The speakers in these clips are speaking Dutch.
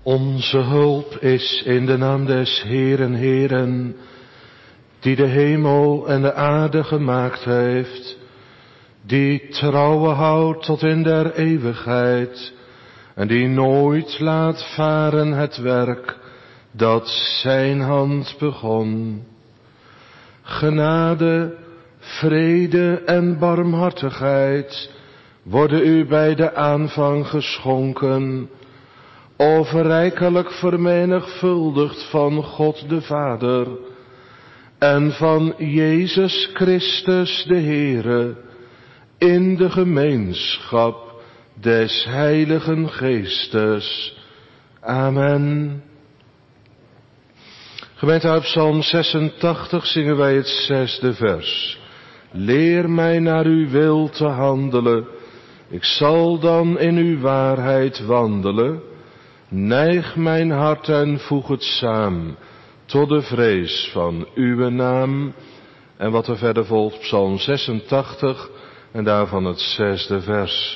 Onze hulp is in de naam des Heeren, Heeren, die de hemel en de aarde gemaakt heeft, die trouwe houdt tot in der eeuwigheid, en die nooit laat varen het werk dat zijn hand begon. Genade, vrede en barmhartigheid worden u bij de aanvang geschonken, overrijkelijk vermenigvuldigd van God de Vader en van Jezus Christus de Heere, in de gemeenschap des Heiligen Geestes. Amen. Gemeente, uit Psalm 86 zingen wij het 6e vers. Leer mij naar uw wil te handelen, ik zal dan in uw waarheid wandelen. Neig mijn hart en voeg het saam tot de vrees van uw naam. En wat er verder volgt, Psalm 86 en daarvan het 6e vers.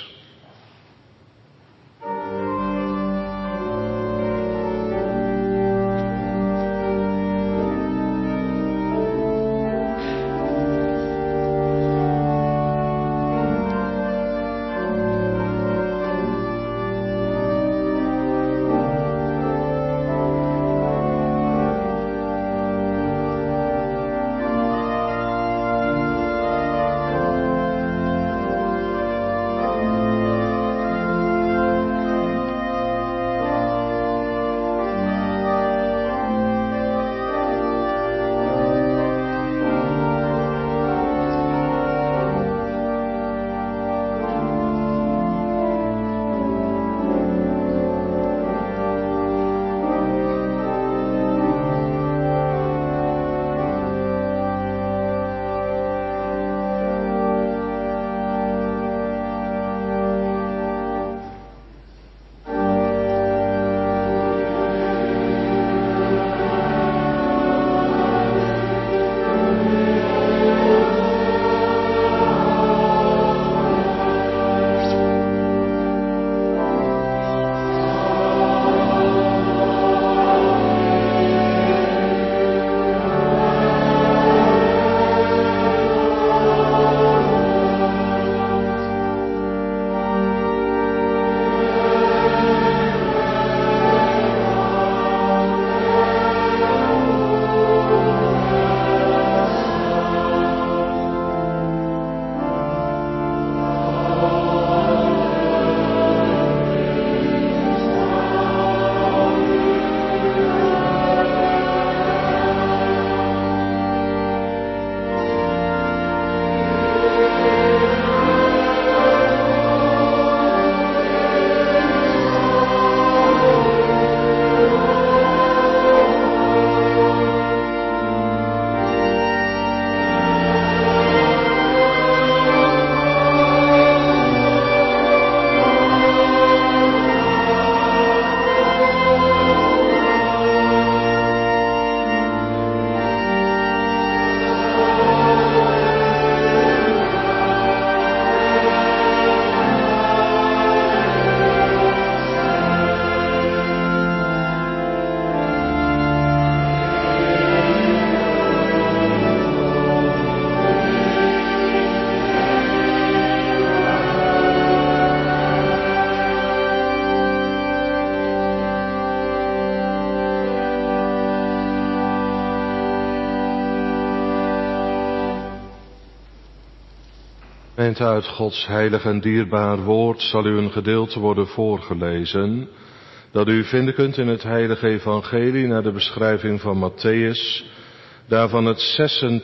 Uit Gods heilig en dierbaar woord zal u een gedeelte worden voorgelezen, dat u vinden kunt in het heilige evangelie naar de beschrijving van Matthäus, daarvan het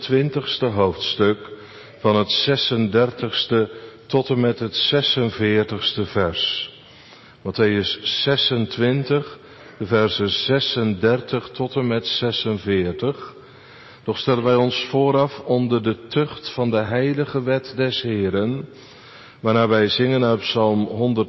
26e hoofdstuk, van het 36e tot en met het 46e vers. Matthäus 26, de versen 36 tot en met 46. Doch stellen wij ons vooraf onder de tucht van de heilige wet des Heeren, waarna wij zingen uit Psalm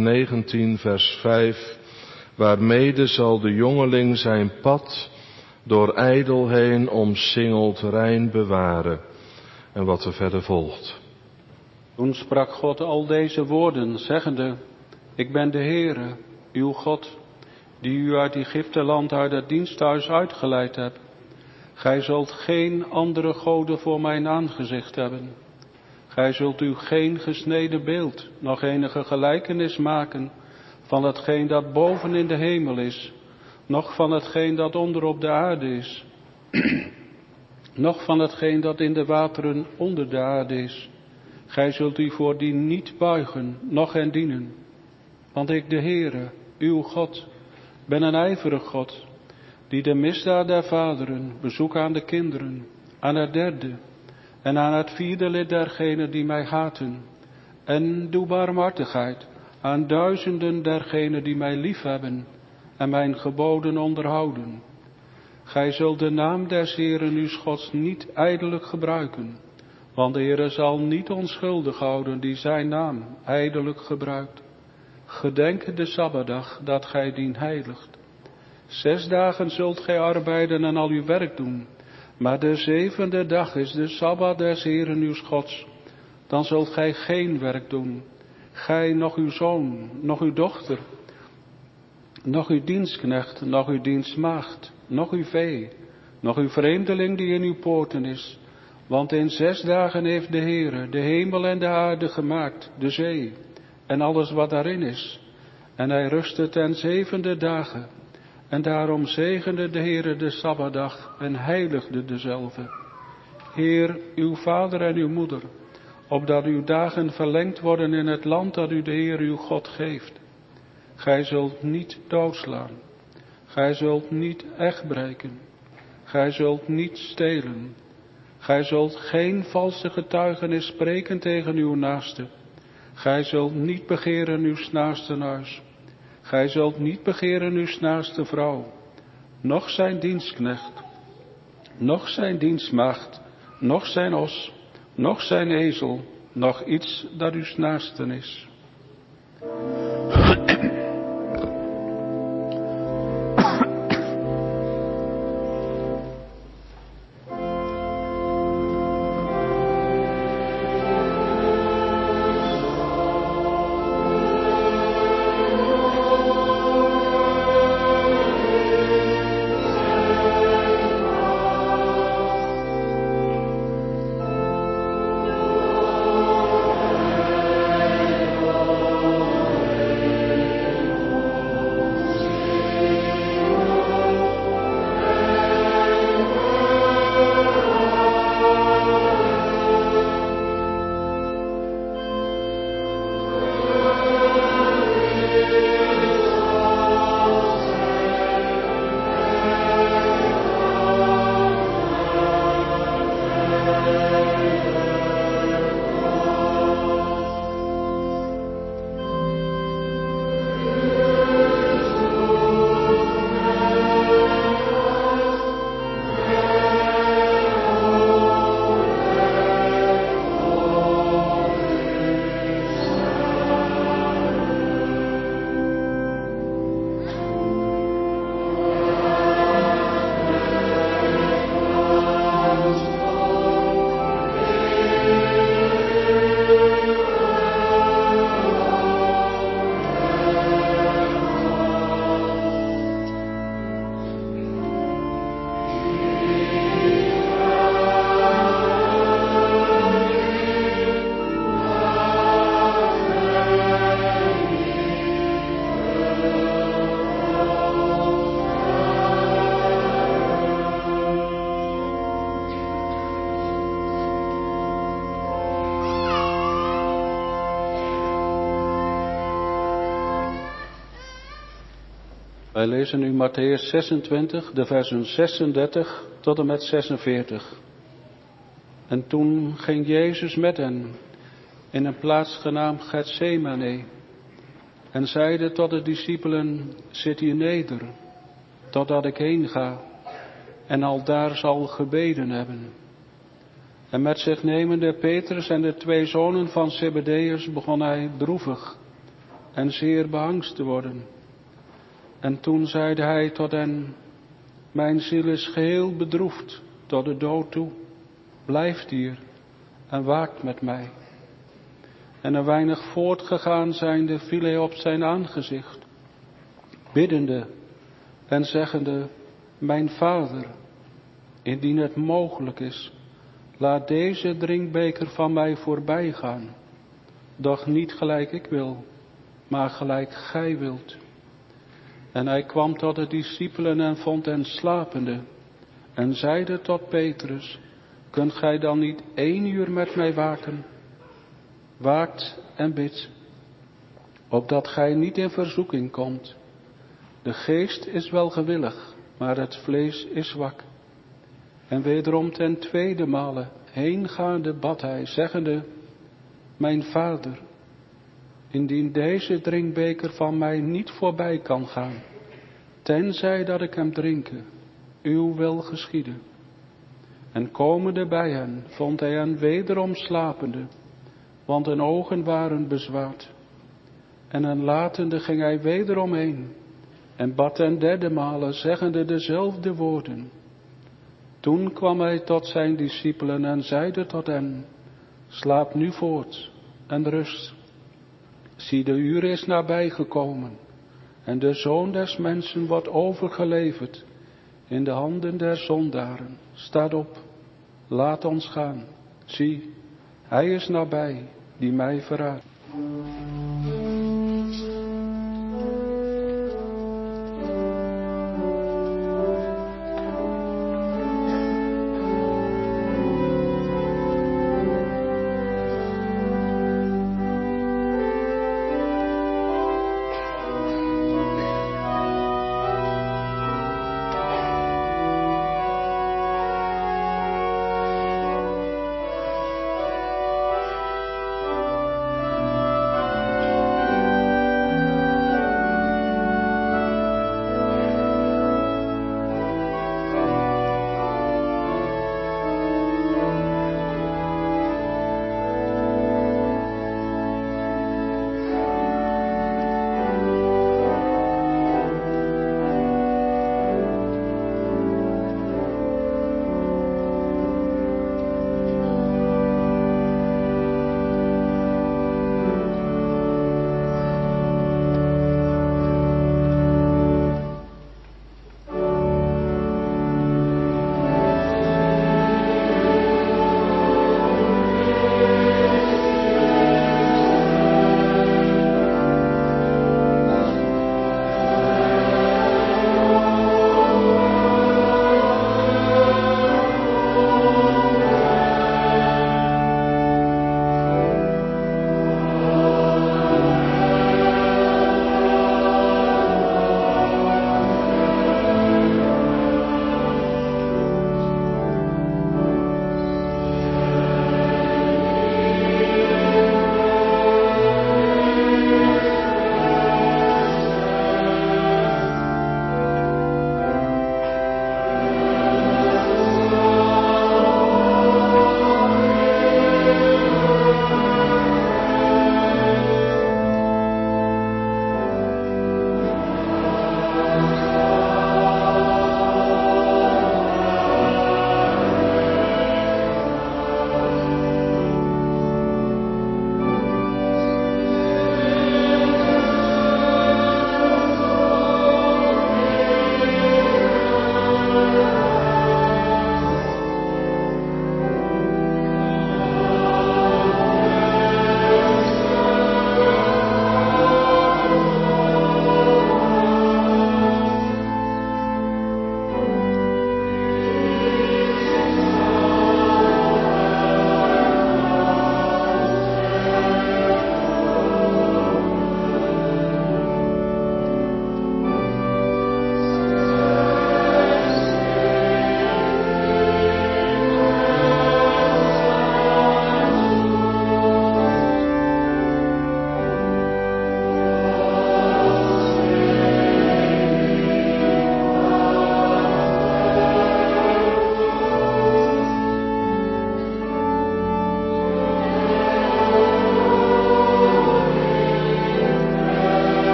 119 vers 5, waarmede zal de jongeling zijn pad door ijdelheen omsingeld rein bewaren. En wat er verder volgt. Toen sprak God al deze woorden, zeggende, ik ben de Heere, uw God, die u uit Egypteland uit het diensthuis uitgeleid hebt. Gij zult geen andere goden voor mijn aangezicht hebben. Gij zult u geen gesneden beeld, nog enige gelijkenis maken van hetgeen dat boven in de hemel is, noch van hetgeen dat onder op de aarde is, noch van hetgeen dat in de wateren onder de aarde is. Gij zult u voor die niet buigen, noch hen dienen. Want ik, de Heere, uw God, ben een ijverig God, die de misdaad der vaderen bezoek aan de kinderen, aan het derde en aan het vierde lid dergenen die mij haten, en doe barmhartigheid aan duizenden dergenen die mij liefhebben en mijn geboden onderhouden. Gij zult de naam des Heeren uw Gods niet ijdelijk gebruiken, want de Heere zal niet onschuldig houden die zijn naam ijdelijk gebruikt. Gedenk de Sabbatdag dat gij dien heiligt. 6 dagen zult gij arbeiden en al uw werk doen, maar de 7e dag is de Sabbat des Heeren uw Gods. Dan zult gij geen werk doen, gij, noch uw zoon, noch uw dochter, noch uw dienstknecht, noch uw dienstmaagd, noch uw vee, noch uw vreemdeling die in uw poorten is. Want in 6 dagen heeft de Heere de hemel en de aarde gemaakt, de zee en alles wat daarin is. En hij rustte ten 7e dagen. En daarom zegende de Heere de Sabbatdag en heiligde dezelve. Heer, uw vader en uw moeder, opdat uw dagen verlengd worden in het land dat u de Heer uw God geeft. Gij zult niet doodslaan. Gij zult niet echt breken. Gij zult niet stelen. Gij zult geen valse getuigenis spreken tegen uw naaste. Gij zult niet begeren uw naaste huis. Gij zult niet begeren uw naaste vrouw, noch zijn dienstknecht, noch zijn dienstmaagd, noch zijn os, noch zijn ezel, noch iets dat uw naasten is. Wij lezen nu Mattheüs 26, de versen 36 tot en met 46. En toen ging Jezus met hen in een plaats genaamd Getsemane en zeide tot de discipelen, zit hier neder, totdat ik heen ga en aldaar zal gebeden hebben. En met zich nemende Petrus en de 2 zonen van Zebedeus begon hij droevig en zeer beangst te worden. En toen zeide hij tot hen, mijn ziel is geheel bedroefd tot de dood toe. Blijft hier en waakt met mij. En een weinig voortgegaan zijnde viel hij op zijn aangezicht, biddende en zeggende, mijn Vader, indien het mogelijk is, laat deze drinkbeker van mij voorbij gaan. Doch niet gelijk ik wil, maar gelijk gij wilt. En hij kwam tot de discipelen en vond hen slapende. En zeide tot Petrus, kunt gij dan niet 1 uur met mij waken? Waakt en bidt, opdat gij niet in verzoeking komt. De geest is wel gewillig, maar het vlees is zwak. En wederom ten tweede male heengaande bad hij, zeggende, mijn Vader, indien deze drinkbeker van mij niet voorbij kan gaan, tenzij dat ik hem drinken, uw wil geschieden. En komende bij hen, vond hij hen wederom slapende, want hun ogen waren bezwaard. En hen latende ging hij wederom heen, en bad ten derde male, zeggende dezelfde woorden. Toen kwam hij tot zijn discipelen en zeide tot hen, slaap nu voort en rust. Zie, de uur is nabij gekomen, en de Zoon des Mensen wordt overgeleverd in de handen der zondaren. Staat op, laat ons gaan. Zie, hij is nabij, die mij verraadt.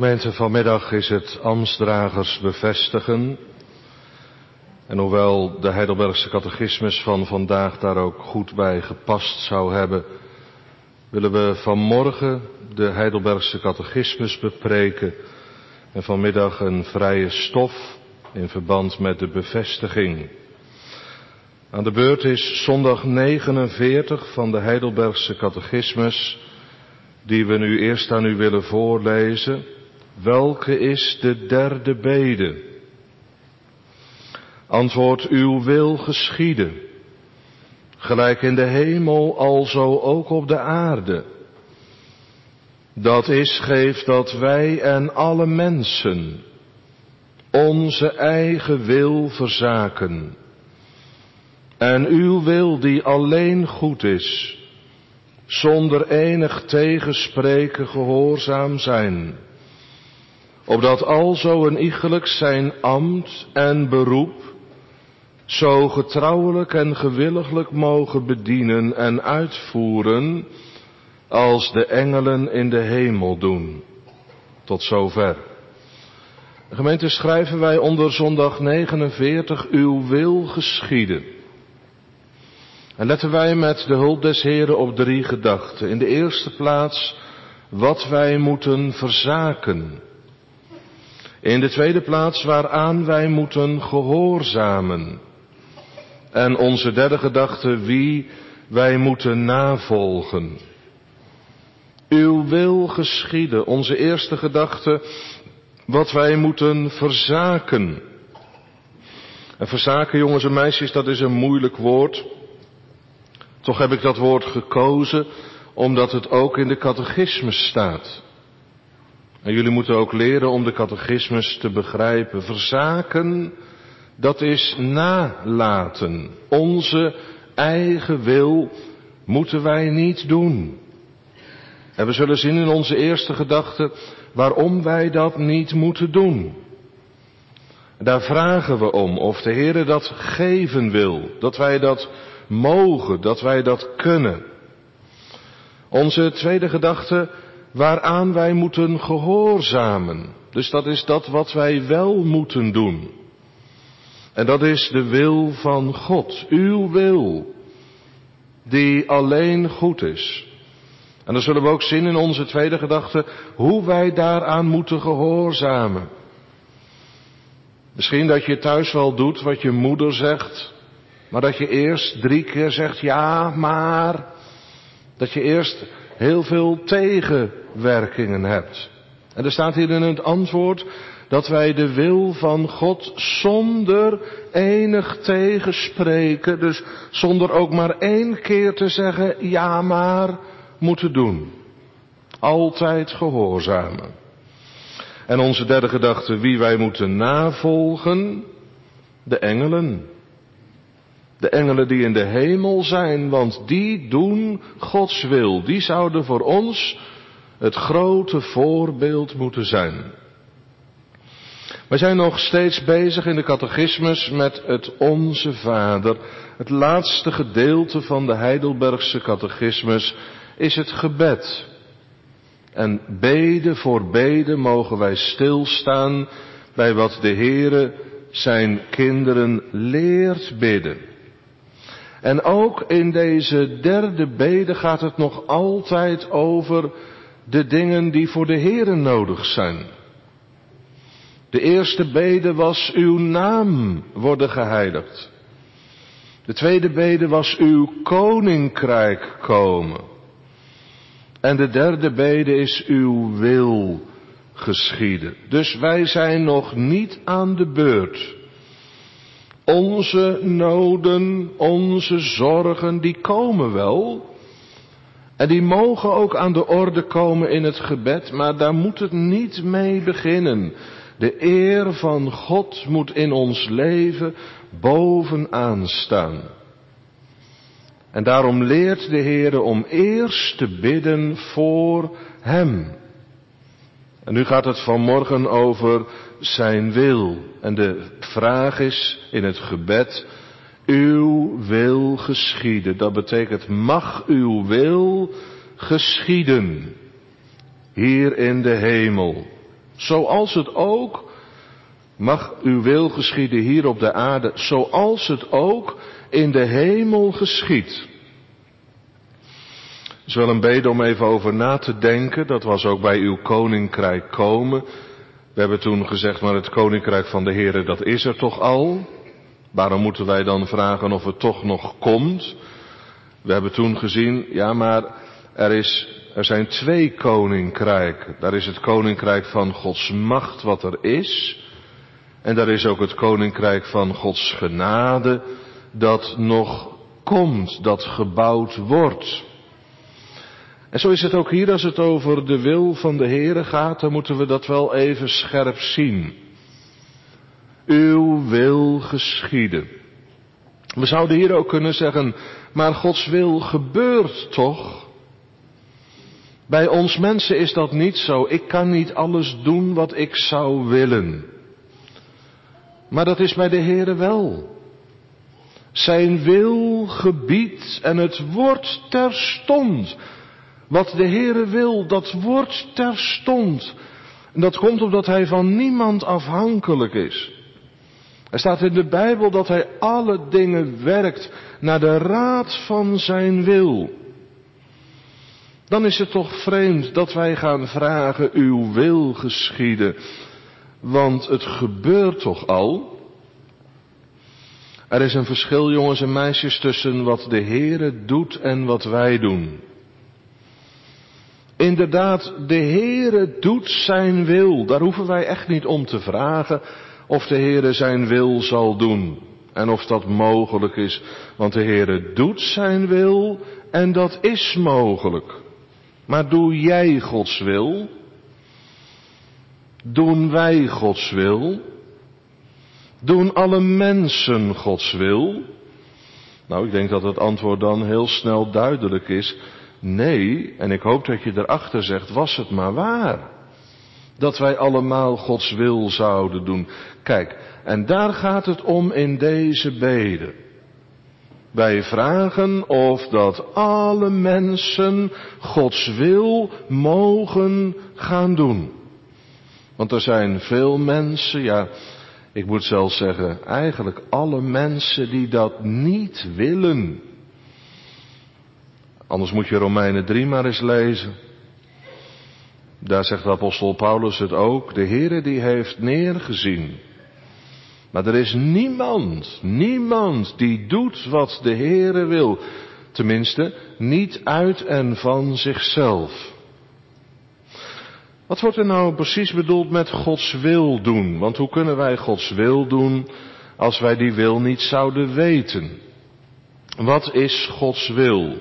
Gemeente, vanmiddag is het ambtsdragers bevestigen. En hoewel de Heidelbergse catechismus van vandaag daar ook goed bij gepast zou hebben, willen we vanmorgen de Heidelbergse catechismus bepreken en vanmiddag een vrije stof in verband met de bevestiging. Aan de beurt is zondag 49 van de Heidelbergse catechismus, die we nu eerst aan u willen voorlezen. Welke is de derde bede? Antwoord: uw wil geschieden, gelijk in de hemel, alzo ook op de aarde. Dat is, geef dat wij en alle mensen onze eigen wil verzaken. En uw wil die alleen goed is, zonder enig tegenspreken gehoorzaam zijn. Opdat alzo een iegelijk zijn ambt en beroep zo getrouwelijk en gewilliglijk mogen bedienen en uitvoeren als de engelen in de hemel doen. Tot zover. Gemeente, schrijven wij onder zondag 49 uw wil geschieden. En letten wij met de hulp des Heren op 3 gedachten. In de eerste plaats wat wij moeten verzaken. In de tweede plaats waaraan wij moeten gehoorzamen. En onze derde gedachte wie wij moeten navolgen. Uw wil geschieden. Onze eerste gedachte wat wij moeten verzaken. En verzaken, jongens en meisjes, dat is een moeilijk woord. Toch heb ik dat woord gekozen omdat het ook in de catechismus staat. En jullie moeten ook leren om de catechismus te begrijpen. Verzaken, dat is nalaten. Onze eigen wil moeten wij niet doen. En we zullen zien in onze eerste gedachte waarom wij dat niet moeten doen. Daar vragen we om of de Heere dat geven wil, dat wij dat mogen, dat wij dat kunnen. Onze tweede gedachte, waaraan wij moeten gehoorzamen. Dus dat is dat wat wij wel moeten doen. En dat is de wil van God, uw wil, die alleen goed is. En dan zullen we ook zien in onze tweede gedachte hoe wij daaraan moeten gehoorzamen. Misschien dat je thuis wel doet wat je moeder zegt, maar dat je eerst 3 keer zegt ja, maar. Dat je eerst heel veel tegenwerkingen hebt. En er staat hier in het antwoord dat wij de wil van God zonder enig tegenspreken, dus zonder ook maar 1 keer te zeggen ja maar, moeten doen. Altijd gehoorzamen. En onze derde gedachte, wie wij moeten navolgen, de engelen. De engelen die in de hemel zijn, want die doen Gods wil. Die zouden voor ons het grote voorbeeld moeten zijn. We zijn nog steeds bezig in de catechismus met het Onze Vader. Het laatste gedeelte van de Heidelbergse catechismus is het gebed. En bede voor bede mogen wij stilstaan bij wat de Heere zijn kinderen leert bidden. En ook in deze derde bede gaat het nog altijd over de dingen die voor de Heere nodig zijn. De eerste bede was uw naam worden geheiligd. De tweede bede was uw koninkrijk komen. En de derde bede is uw wil geschieden. Dus wij zijn nog niet aan de beurt. Onze noden, onze zorgen, die komen wel. En die mogen ook aan de orde komen in het gebed, maar daar moet het niet mee beginnen. De eer van God moet in ons leven bovenaan staan. En daarom leert de Heere om eerst te bidden voor Hem. En nu gaat het vanmorgen over zijn wil. En de vraag is in het gebed, uw wil geschieden. Dat betekent, mag uw wil geschieden. Hier in de hemel. Zoals het ook, mag uw wil geschieden hier op de aarde, zoals het ook in de hemel geschiedt. Het is wel een bede om even over na te denken. Dat was ook bij uw koninkrijk komen. We hebben toen gezegd, maar het koninkrijk van de Heere, dat is er toch al? Waarom moeten wij dan vragen of het toch nog komt? We hebben toen gezien, ja maar er zijn 2 koninkrijken. Daar is het koninkrijk van Gods macht wat er is. En daar is ook het koninkrijk van Gods genade dat nog komt, dat gebouwd wordt. En zo is het ook hier als het over de wil van de Heere gaat, dan moeten we dat wel even scherp zien. Uw wil geschieden. We zouden hier ook kunnen zeggen, maar Gods wil gebeurt toch? Bij ons mensen is dat niet zo. Ik kan niet alles doen wat ik zou willen. Maar dat is bij de Heere wel. Zijn wil gebiedt en het wordt terstond. Wat de Heere wil, dat wordt terstond. En dat komt omdat Hij van niemand afhankelijk is. Er staat in de Bijbel dat Hij alle dingen werkt naar de raad van zijn wil. Dan is het toch vreemd dat wij gaan vragen, uw wil geschieden. Want het gebeurt toch al? Er is een verschil, jongens en meisjes, tussen wat de Heere doet en wat wij doen. Inderdaad, de Heere doet zijn wil. Daar hoeven wij echt niet om te vragen of de Heere zijn wil zal doen. En of dat mogelijk is. Want de Heere doet zijn wil en dat is mogelijk. Maar doe jij Gods wil? Doen wij Gods wil? Doen alle mensen Gods wil? Nou, ik denk dat het antwoord dan heel snel duidelijk is. Nee, en ik hoop dat je erachter zegt, was het maar waar. Dat wij allemaal Gods wil zouden doen. Kijk, en daar gaat het om in deze bede. Wij vragen of dat alle mensen Gods wil mogen gaan doen. Want er zijn veel mensen, ja, ik moet zelfs zeggen, eigenlijk alle mensen die dat niet willen. Anders moet je Romeinen 3 maar eens lezen. Daar zegt de apostel Paulus het ook. De Heere die heeft neergezien. Maar er is niemand die doet wat de Heere wil. Tenminste, niet uit en van zichzelf. Wat wordt er nou precies bedoeld met Gods wil doen? Want hoe kunnen wij Gods wil doen als wij die wil niet zouden weten? Wat is Gods wil?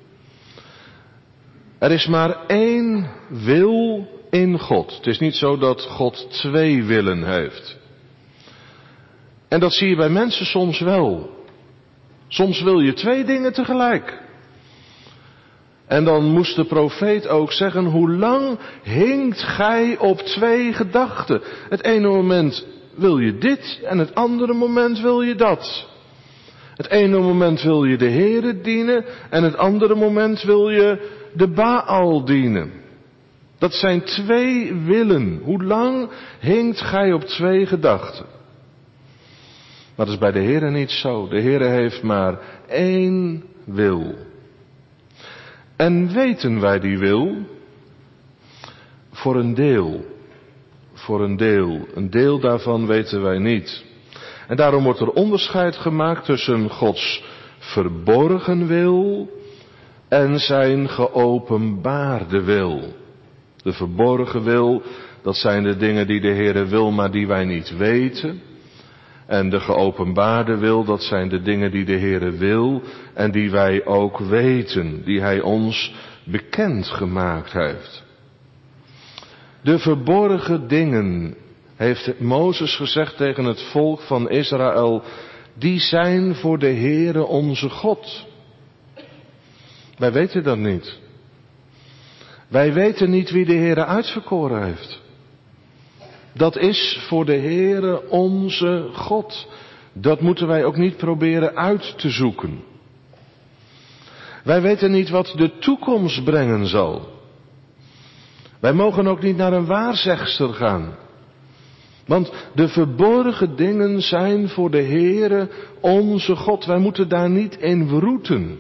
Er is maar 1 wil in God. Het is niet zo dat God 2 willen heeft. En dat zie je bij mensen soms wel. Soms wil je 2 dingen tegelijk. En dan moest de profeet ook zeggen, hoe lang hinkt gij op 2 gedachten? Het ene moment wil je dit en het andere moment wil je dat. Het ene moment wil je de Heere dienen en het andere moment wil je de Baal dienen. Dat zijn 2 willen. Hoe lang hinkt gij op 2 gedachten? Maar dat is bij de Heere niet zo. De Heere heeft maar 1 wil. En weten wij die wil? Voor een deel. Voor een deel. Een deel daarvan weten wij niet. En daarom wordt er onderscheid gemaakt tussen Gods verborgen wil en zijn geopenbaarde wil. De verborgen wil, dat zijn de dingen die de Heere wil, maar die wij niet weten. En de geopenbaarde wil, dat zijn de dingen die de Heere wil en die wij ook weten, die Hij ons bekend gemaakt heeft. De verborgen dingen, heeft Mozes gezegd tegen het volk van Israël, die zijn voor de Heere onze God. Wij weten dat niet. Wij weten niet wie de Heere uitverkoren heeft. Dat is voor de Heere onze God. Dat moeten wij ook niet proberen uit te zoeken. Wij weten niet wat de toekomst brengen zal. Wij mogen ook niet naar een waarzegster gaan. Want de verborgen dingen zijn voor de Heere onze God. Wij moeten daar niet in wroeten.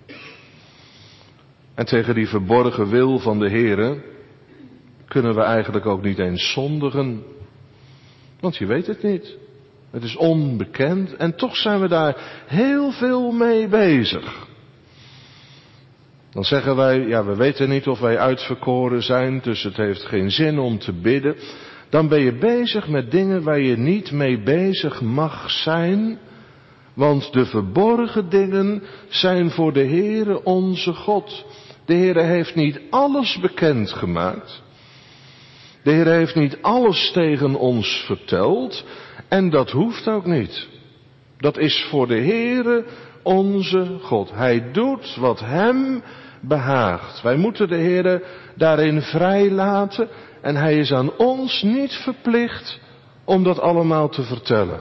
En tegen die verborgen wil van de Heere kunnen we eigenlijk ook niet eens zondigen. Want je weet het niet. Het is onbekend en toch zijn we daar heel veel mee bezig. Dan zeggen wij, ja, we weten niet of wij uitverkoren zijn, dus het heeft geen zin om te bidden. Dan ben je bezig met dingen waar je niet mee bezig mag zijn, want de verborgen dingen zijn voor de Heere onze God. De Heere heeft niet alles bekendgemaakt. De Heere heeft niet alles tegen ons verteld en dat hoeft ook niet. Dat is voor de Heere onze God. Hij doet wat hem behaagt. Wij moeten de Heere daarin vrij laten en hij is aan ons niet verplicht om dat allemaal te vertellen.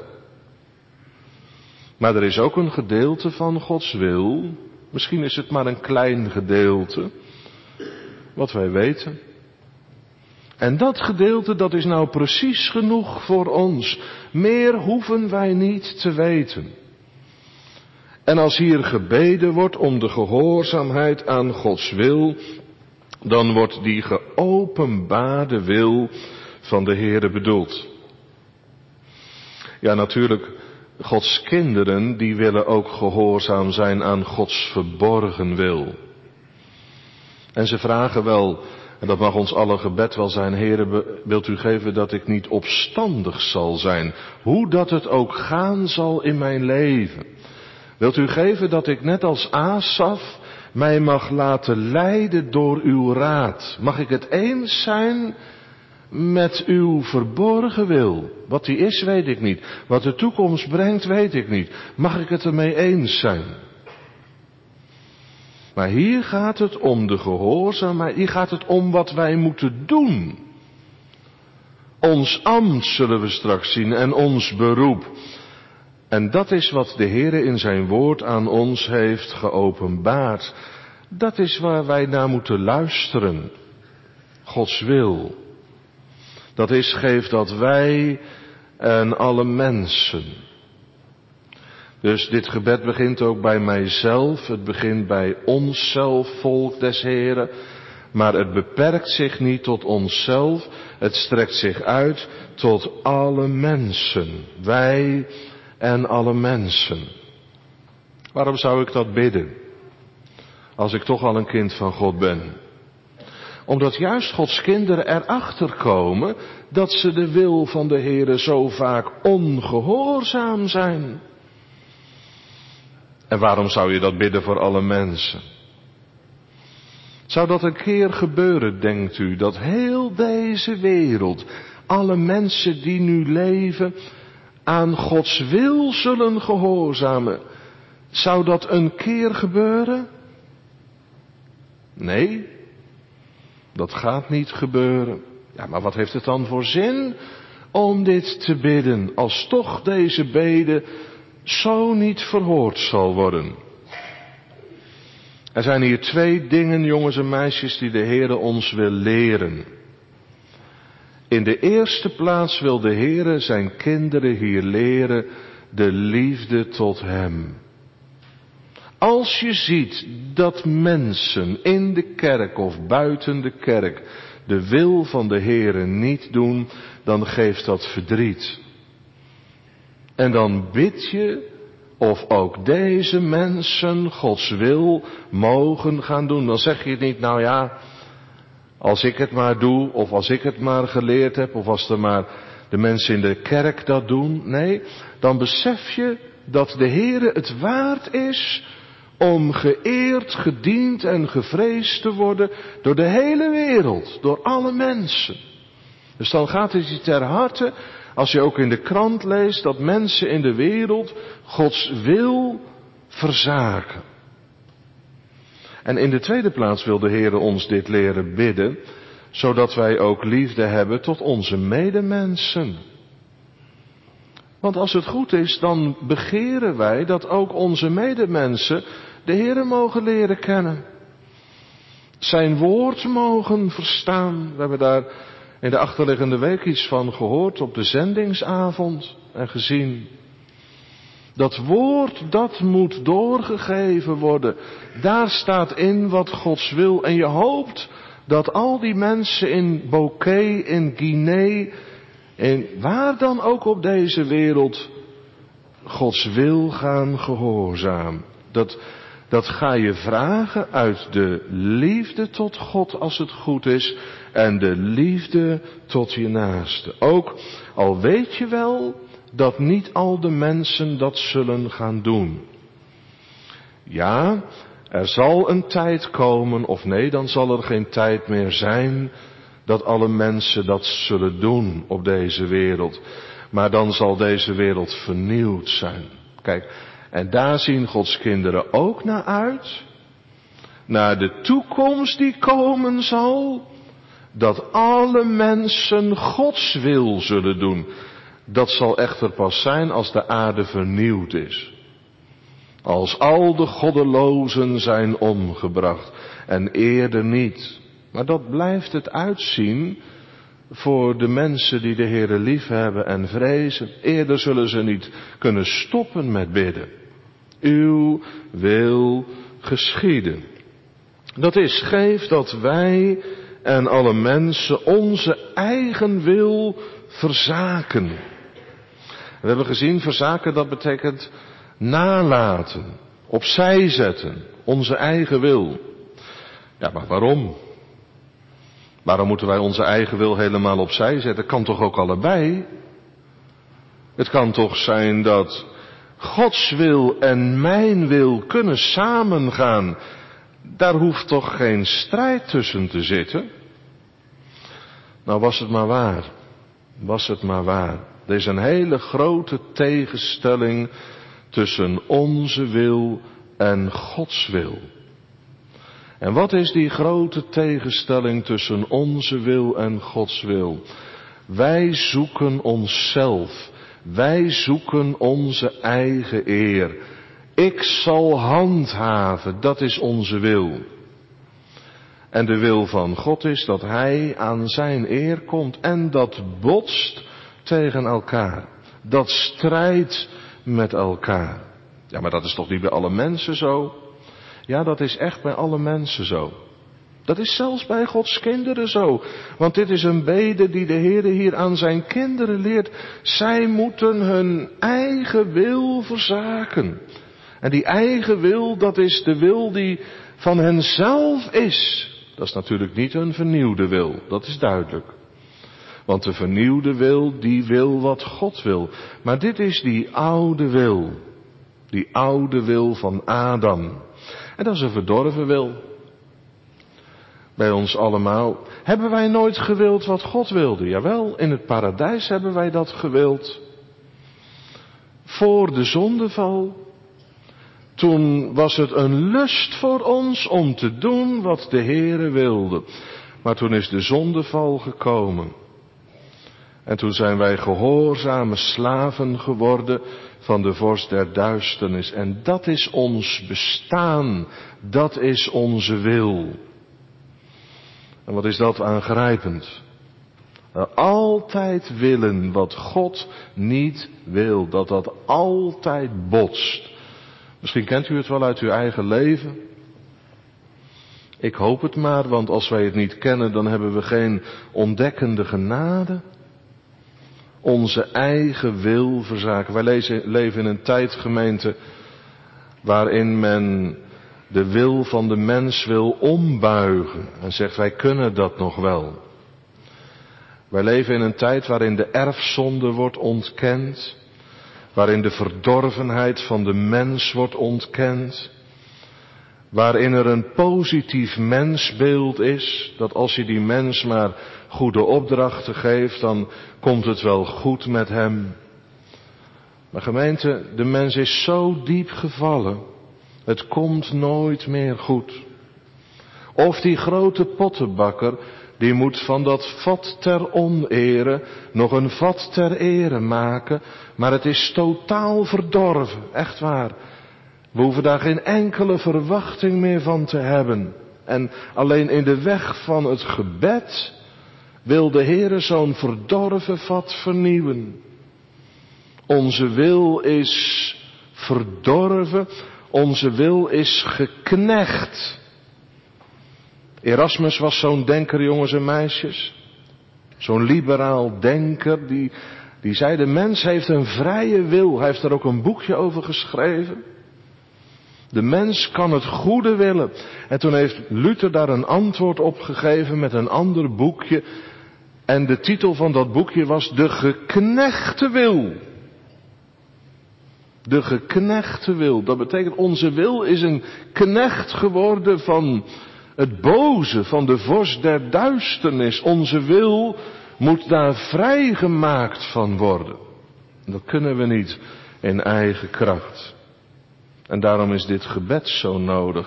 Maar er is ook een gedeelte van Gods wil, misschien is het maar een klein gedeelte, wat wij weten. En dat gedeelte, dat is nou precies genoeg voor ons. Meer hoeven wij niet te weten. En als hier gebeden wordt om de gehoorzaamheid aan Gods wil, dan wordt die geopenbaarde wil van de Heere bedoeld. Ja, natuurlijk, Gods kinderen, die willen ook gehoorzaam zijn aan Gods verborgen wil. En ze vragen wel, en dat mag ons alle gebed wel zijn, Heere, wilt u geven dat ik niet opstandig zal zijn, hoe dat het ook gaan zal in mijn leven. Wilt u geven dat ik net als Asaf mij mag laten leiden door uw raad. Mag ik het eens zijn met uw verborgen wil. Wat die is, weet ik niet. Wat de toekomst brengt, weet ik niet. Mag ik het ermee eens zijn? Maar hier gaat het om de gehoorzaamheid. Hier gaat het om wat wij moeten doen. Ons ambt zullen we straks zien en ons beroep. En dat is wat de Heere in zijn woord aan ons heeft geopenbaard. Dat is waar wij naar moeten luisteren. Gods wil. Dat is, geef dat wij en alle mensen. Dus dit gebed begint ook bij mijzelf. Het begint bij onszelf, volk des Heeren. Maar het beperkt zich niet tot onszelf. Het strekt zich uit tot alle mensen. Wij en alle mensen. Waarom zou ik dat bidden? Als ik toch al een kind van God ben. Omdat juist Gods kinderen erachter komen dat ze de wil van de Heere zo vaak ongehoorzaam zijn. En waarom zou je dat bidden voor alle mensen? Zou dat een keer gebeuren, denkt u, dat heel deze wereld, alle mensen die nu leven, aan Gods wil zullen gehoorzamen? Zou dat een keer gebeuren? Nee, dat gaat niet gebeuren. Ja, maar wat heeft het dan voor zin om dit te bidden, als toch deze bede zo niet verhoord zal worden? Er zijn hier 2 dingen, jongens en meisjes, die de Heere ons wil leren. In de eerste plaats wil de Heere zijn kinderen hier leren de liefde tot hem. Als je ziet dat mensen in de kerk of buiten de kerk de wil van de Heere niet doen, dan geeft dat verdriet. En dan bid je of ook deze mensen Gods wil mogen gaan doen. Dan zeg je niet, nou ja, als ik het maar doe, of als ik het maar geleerd heb, of als er maar de mensen in de kerk dat doen. Nee, dan besef je dat de Heere het waard is om geëerd, gediend en gevreesd te worden door de hele wereld, door alle mensen. Dus dan gaat het je ter harte, als je ook in de krant leest, dat mensen in de wereld Gods wil verzaken. En in de tweede plaats wil de Heere ons dit leren bidden, zodat wij ook liefde hebben tot onze medemensen. Want als het goed is, dan begeren wij dat ook onze medemensen de Heere mogen leren kennen. Zijn woord mogen verstaan. We hebben daar in de achterliggende week iets van gehoord op de zendingsavond en gezien. Dat woord, dat moet doorgegeven worden. Daar staat in wat Gods wil. En je hoopt dat al die mensen in Bokeh, in Guinea, en waar dan ook op deze wereld, Gods wil gaan gehoorzamen. Dat ga je vragen uit de liefde tot God als het goed is en de liefde tot je naaste. Ook al weet je wel dat niet al de mensen dat zullen gaan doen. Ja, er zal een tijd komen, of nee, dan zal er geen tijd meer zijn dat alle mensen dat zullen doen op deze wereld. Maar dan zal deze wereld vernieuwd zijn. Kijk, en daar zien Gods kinderen ook naar uit. Naar de toekomst die komen zal. Dat alle mensen Gods wil zullen doen. Dat zal echter pas zijn als de aarde vernieuwd is. Als al de goddelozen zijn omgebracht. En eerder niet. Maar dat blijft het uitzien voor de mensen die de Heere lief hebben en vrezen. Eerder zullen ze niet kunnen stoppen met bidden. Uw wil geschieden. Dat is, geef dat wij en alle mensen onze eigen wil verzaken. We hebben gezien, verzaken, dat betekent nalaten, opzij zetten, onze eigen wil. Ja, maar waarom? Waarom moeten wij onze eigen wil helemaal opzij zetten? Kan toch ook allebei? Het kan toch zijn dat Gods wil en mijn wil kunnen samengaan. Daar hoeft toch geen strijd tussen te zitten? Nou, was het maar waar. Was het maar waar. Er is een hele grote tegenstelling tussen onze wil en Gods wil. En wat is die grote tegenstelling tussen onze wil en Gods wil? Wij zoeken onszelf. Wij zoeken onze eigen eer. Ik zal handhaven, dat is onze wil. En de wil van God is dat Hij aan zijn eer komt. En dat botst tegen elkaar. Dat strijdt met elkaar. Ja, maar dat is toch niet bij alle mensen zo? Ja, dat is echt bij alle mensen zo. Dat is zelfs bij Gods kinderen zo. Want dit is een bede die de Heer hier aan zijn kinderen leert. Zij moeten hun eigen wil verzaken. En die eigen wil, dat is de wil die van henzelf is. Dat is natuurlijk niet een vernieuwde wil, dat is duidelijk. Want de vernieuwde wil, die wil wat God wil. Maar dit is die oude wil. Die oude wil van Adam. En dat is een verdorven wil. Bij ons allemaal. Hebben wij nooit gewild wat God wilde? Jawel, in het paradijs hebben wij dat gewild. Voor de zondeval. Toen was het een lust voor ons om te doen wat de Heere wilde. Maar toen is de zondeval gekomen. En toen zijn wij gehoorzame slaven geworden van de vorst der duisternis. En dat is ons bestaan. Dat is onze wil. En wat is dat aangrijpend? Altijd willen wat God niet wil. Dat altijd botst. Misschien kent u het wel uit uw eigen leven. Ik hoop het maar, want als wij het niet kennen, dan hebben we geen ontdekkende genade. Onze eigen wil verzaken. Wij leven in een tijd, gemeente, waarin men de wil van de mens wil ombuigen. En zegt, wij kunnen dat nog wel. Wij leven in een tijd waarin de erfzonde wordt ontkend. Waarin de verdorvenheid van de mens wordt ontkend. Waarin er een positief mensbeeld is. Dat als je die mens maar goede opdrachten geeft, dan komt het wel goed met hem. Maar gemeente, de mens is zo diep gevallen. Het komt nooit meer goed. Of die grote pottenbakker, die moet van dat vat ter onere nog een vat ter ere maken. Maar het is totaal verdorven, echt waar. We hoeven daar geen enkele verwachting meer van te hebben. En alleen in de weg van het gebed wil de Heere zo'n verdorven vat vernieuwen. Onze wil is verdorven, onze wil is geknecht. Erasmus was zo'n denker, jongens en meisjes. Zo'n liberaal denker die zei, de mens heeft een vrije wil. Hij heeft daar ook een boekje over geschreven. De mens kan het goede willen. En toen heeft Luther daar een antwoord op gegeven met een ander boekje. En de titel van dat boekje was De geknechte wil. De geknechte wil. Dat betekent onze wil is een knecht geworden van het boze, van de vorst der duisternis. Onze wil moet daar vrijgemaakt van worden. Dat kunnen we niet in eigen kracht. En daarom is dit gebed zo nodig.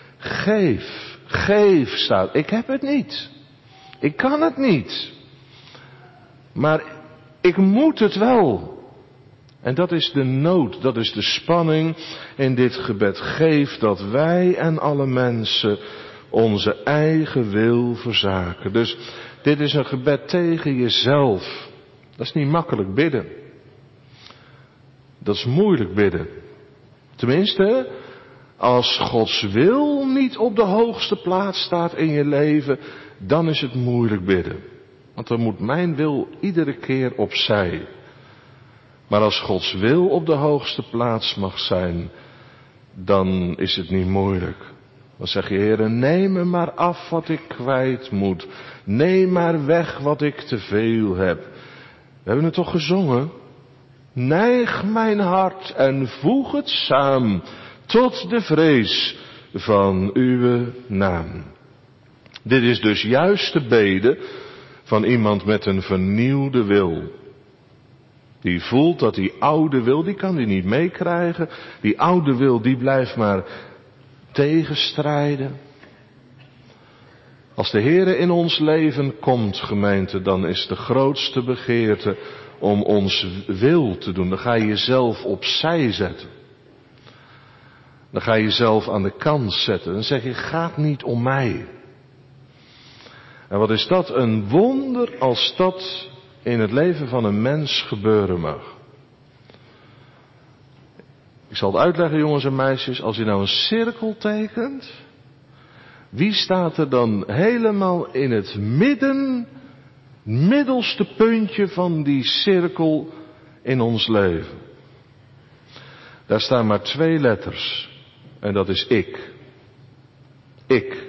Geef staat. Ik heb het niet. Ik kan het niet. Maar ik moet het wel. En dat is de nood, dat is de spanning in dit gebed. Geef dat wij en alle mensen onze eigen wil verzaken. Dus dit is een gebed tegen jezelf. Dat is niet makkelijk bidden. Dat is moeilijk bidden. Tenminste, als Gods wil niet op de hoogste plaats staat in je leven, dan is het moeilijk bidden. Want dan moet mijn wil iedere keer opzij. Maar als Gods wil op de hoogste plaats mag zijn, dan is het niet moeilijk. Dan zeg je, Heere, neem me maar af wat ik kwijt moet. Neem maar weg wat ik te veel heb. We hebben het toch gezongen? Neig mijn hart en voeg het samen tot de vrees van uw naam. Dit is dus juist de bede van iemand met een vernieuwde wil. Die voelt dat die oude wil, die kan die niet meekrijgen. Die oude wil, die blijft maar tegenstrijden. Als de Heere in ons leven komt, gemeente, dan is de grootste begeerte om ons wil te doen. Dan ga je jezelf opzij zetten. Dan ga je jezelf aan de kant zetten. Dan zeg je, gaat niet om mij. En wat is dat een wonder als dat in het leven van een mens gebeuren mag. Ik zal het uitleggen, jongens en meisjes. Als je nou een cirkel tekent, wie staat er dan helemaal in het middelste puntje van die cirkel in ons leven? Daar staan maar 2 letters. En dat is ik. Ik.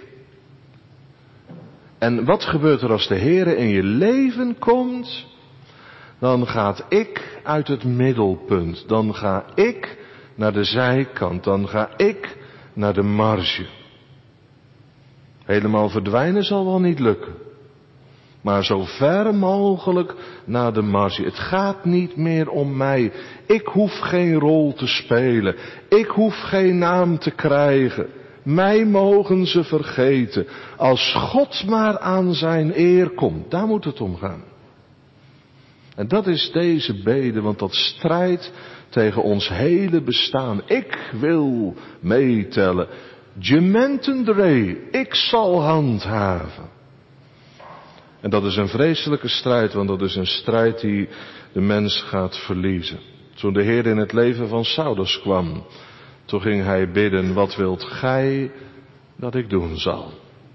En wat gebeurt er als de Heere in je leven komt? Dan gaat ik uit het middelpunt. Dan ga ik naar de zijkant. Dan ga ik naar de marge. Helemaal verdwijnen zal wel niet lukken. Maar zo ver mogelijk naar de marge. Het gaat niet meer om mij. Ik hoef geen rol te spelen. Ik hoef geen naam te krijgen. Mij mogen ze vergeten. Als God maar aan zijn eer komt. Daar moet het om gaan. En dat is deze bede, want dat strijdt tegen ons hele bestaan. Ik wil meetellen. Gementendree, ik zal handhaven. En dat is een vreselijke strijd, want dat is een strijd die de mens gaat verliezen. Toen de Heer in het leven van Saulus kwam, toen ging hij bidden, wat wilt gij dat ik doen zal?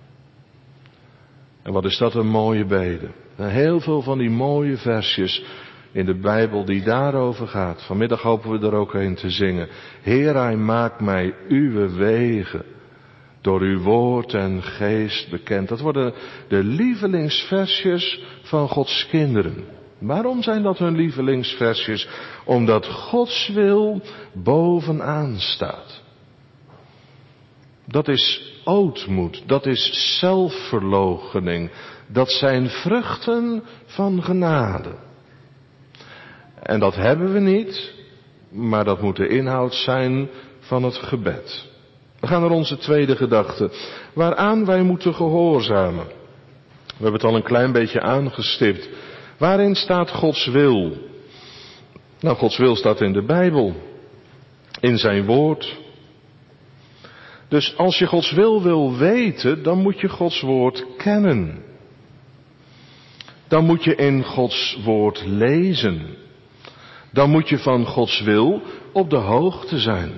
En wat is dat een mooie bede. En heel veel van die mooie versjes in de Bijbel die daarover gaat. Vanmiddag hopen we er ook een te zingen. Heer, hij maakt mij uw wegen door uw woord en geest bekend. Dat worden de lievelingsversjes van Gods kinderen. Waarom zijn dat hun lievelingsversjes? Omdat Gods wil bovenaan staat. Dat is ootmoed, dat is zelfverloochening. Dat zijn vruchten van genade. En dat hebben we niet, maar dat moet de inhoud zijn van het gebed. We gaan naar onze tweede gedachte, waaraan wij moeten gehoorzamen. We hebben het al een klein beetje aangestipt. Waarin staat Gods wil? Nou, Gods wil staat in de Bijbel, in zijn woord. Dus als je Gods wil weten, dan moet je Gods woord kennen. Dan moet je in Gods woord lezen. Dan moet je van Gods wil op de hoogte zijn.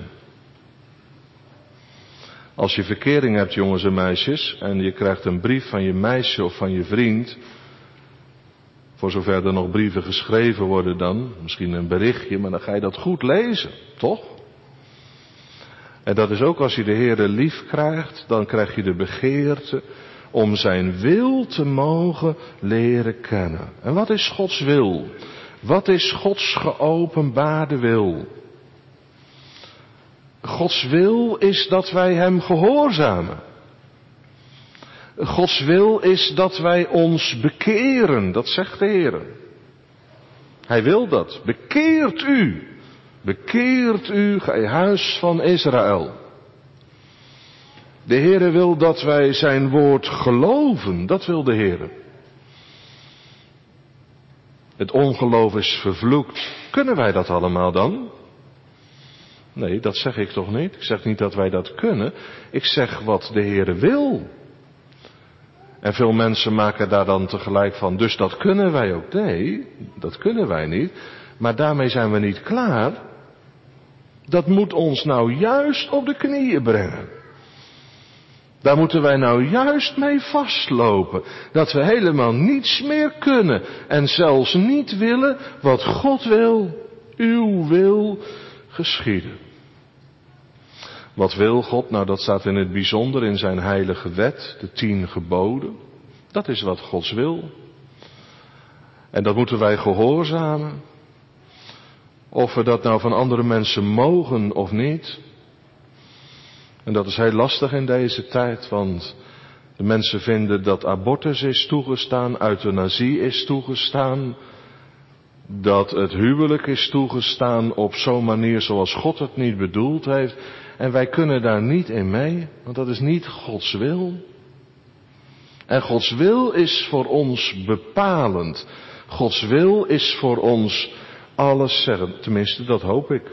Als je verkering hebt, jongens en meisjes, en je krijgt een brief van je meisje of van je vriend, voor zover er nog brieven geschreven worden dan, misschien een berichtje, maar dan ga je dat goed lezen, toch? En dat is ook als je de Heere lief krijgt, dan krijg je de begeerte om zijn wil te mogen leren kennen. En wat is Gods wil? Wat is Gods geopenbaarde wil? Gods wil is dat wij hem gehoorzamen. Gods wil is dat wij ons bekeren, dat zegt de Heer. Hij wil dat. Bekeert u, gij huis van Israël. De Heer wil dat wij zijn woord geloven, dat wil de Heer. Het ongeloof is vervloekt. Kunnen wij dat allemaal dan? Nee, dat zeg ik toch niet. Ik zeg niet dat wij dat kunnen. Ik zeg wat de Heer wil. En veel mensen maken daar dan tegelijk van, dus dat kunnen wij ook. Nee, dat kunnen wij niet. Maar daarmee zijn we niet klaar. Dat moet ons nou juist op de knieën brengen. Daar moeten wij nou juist mee vastlopen. Dat we helemaal niets meer kunnen. En zelfs niet willen wat God wil. Uw wil geschieden. Wat wil God? Nou, dat staat in het bijzonder in zijn heilige wet, de 10 geboden. Dat is wat Gods wil. En dat moeten wij gehoorzamen. Of we dat nou van andere mensen mogen of niet. En dat is heel lastig in deze tijd, want de mensen vinden dat abortus is toegestaan, euthanasie is toegestaan, dat het huwelijk is toegestaan op zo'n manier zoals God het niet bedoeld heeft. En wij kunnen daar niet in mee, want dat is niet Gods wil. En Gods wil is voor ons bepalend. Gods wil is voor ons alles zeggen. Tenminste, dat hoop ik.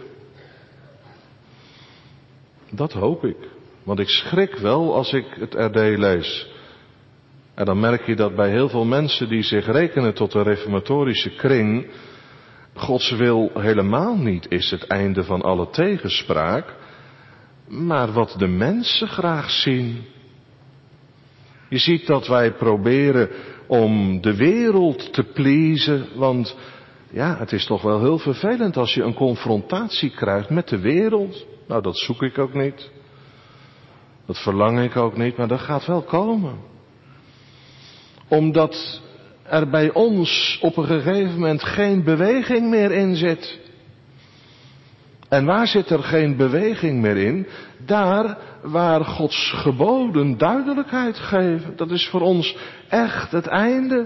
Dat hoop ik. Want ik schrik wel als ik het RD lees. En dan merk je dat bij heel veel mensen die zich rekenen tot de reformatorische kring, Gods wil helemaal niet is het einde van alle tegenspraak, maar wat de mensen graag zien. Je ziet dat wij proberen om de wereld te pleasen, want ja, het is toch wel heel vervelend als je een confrontatie krijgt met de wereld. Nou, dat zoek ik ook niet. Dat verlang ik ook niet, maar dat gaat wel komen. Omdat er bij ons op een gegeven moment geen beweging meer in zit. En waar zit er geen beweging meer in? Daar waar Gods geboden duidelijkheid geven. Dat is voor ons echt het einde.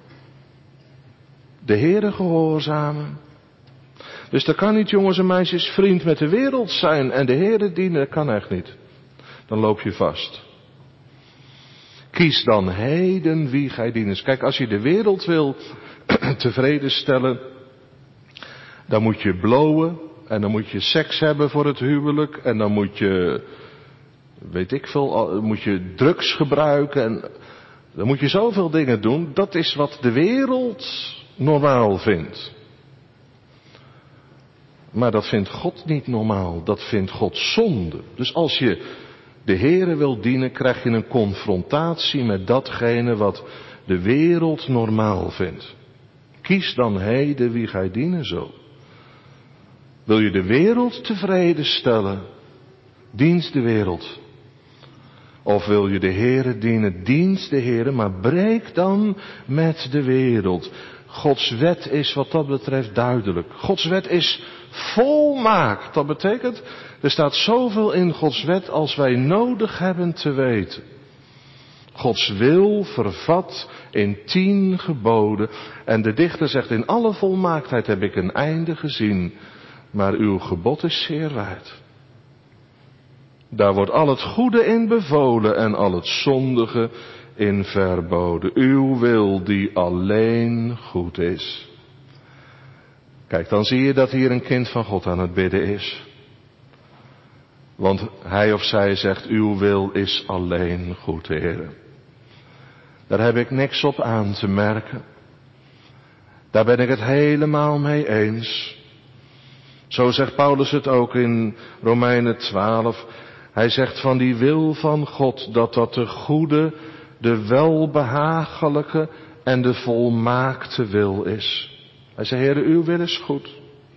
De Heere gehoorzamen. Dus dat kan niet, jongens en meisjes, vriend met de wereld zijn en de Heere dienen. Dat kan echt niet. Dan loop je vast. Kies dan heden wie gij dient. Kijk, als je de wereld wil tevreden stellen, dan moet je blowen. En dan moet je seks hebben voor het huwelijk. En dan moet je, weet ik veel, moet je drugs gebruiken. En dan moet je zoveel dingen doen. Dat is wat de wereld normaal vindt. Maar dat vindt God niet normaal. Dat vindt God zonde. Dus als je de Heere wil dienen, krijg je een confrontatie met datgene wat de wereld normaal vindt. Kies dan heden wie gij dienen zult. Wil je de wereld tevreden stellen? Dienst de wereld. Of wil je de Heere dienen? Dienst de Heere, maar breek dan met de wereld. Gods wet is wat dat betreft duidelijk. Gods wet is volmaakt. Dat betekent, er staat zoveel in Gods wet als wij nodig hebben te weten. Gods wil vervat in 10 geboden. En de dichter zegt, in alle volmaaktheid heb ik een einde gezien. Maar uw gebod is zeer wijd. Daar wordt al het goede in bevolen en al het zondige in verboden. Uw wil die alleen goed is. Kijk, dan zie je dat hier een kind van God aan het bidden is. Want hij of zij zegt, uw wil is alleen goed, Heere. Daar heb ik niks op aan te merken. Daar ben ik het helemaal mee eens. Zo zegt Paulus het ook in Romeinen 12. Hij zegt van die wil van God, dat de goede, de welbehagelijke en de volmaakte wil is. Hij zegt, Heere, uw wil is goed.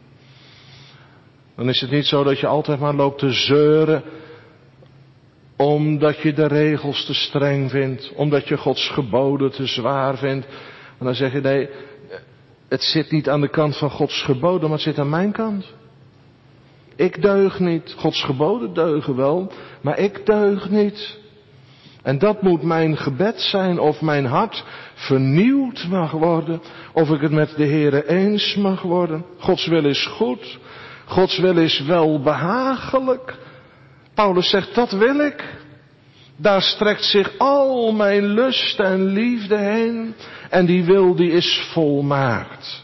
Dan is het niet zo dat je altijd maar loopt te zeuren, omdat je de regels te streng vindt, omdat je Gods geboden te zwaar vindt. En dan zeg je, nee, het zit niet aan de kant van Gods geboden, maar het zit aan mijn kant. Ik deug niet. Gods geboden deugen wel, maar ik deug niet. En dat moet mijn gebed zijn, of mijn hart vernieuwd mag worden, of ik het met de Heere eens mag worden. Gods wil is goed. Gods wil is welbehagelijk. Paulus zegt, dat wil ik. Daar strekt zich al mijn lust en liefde heen. En die wil die is volmaakt.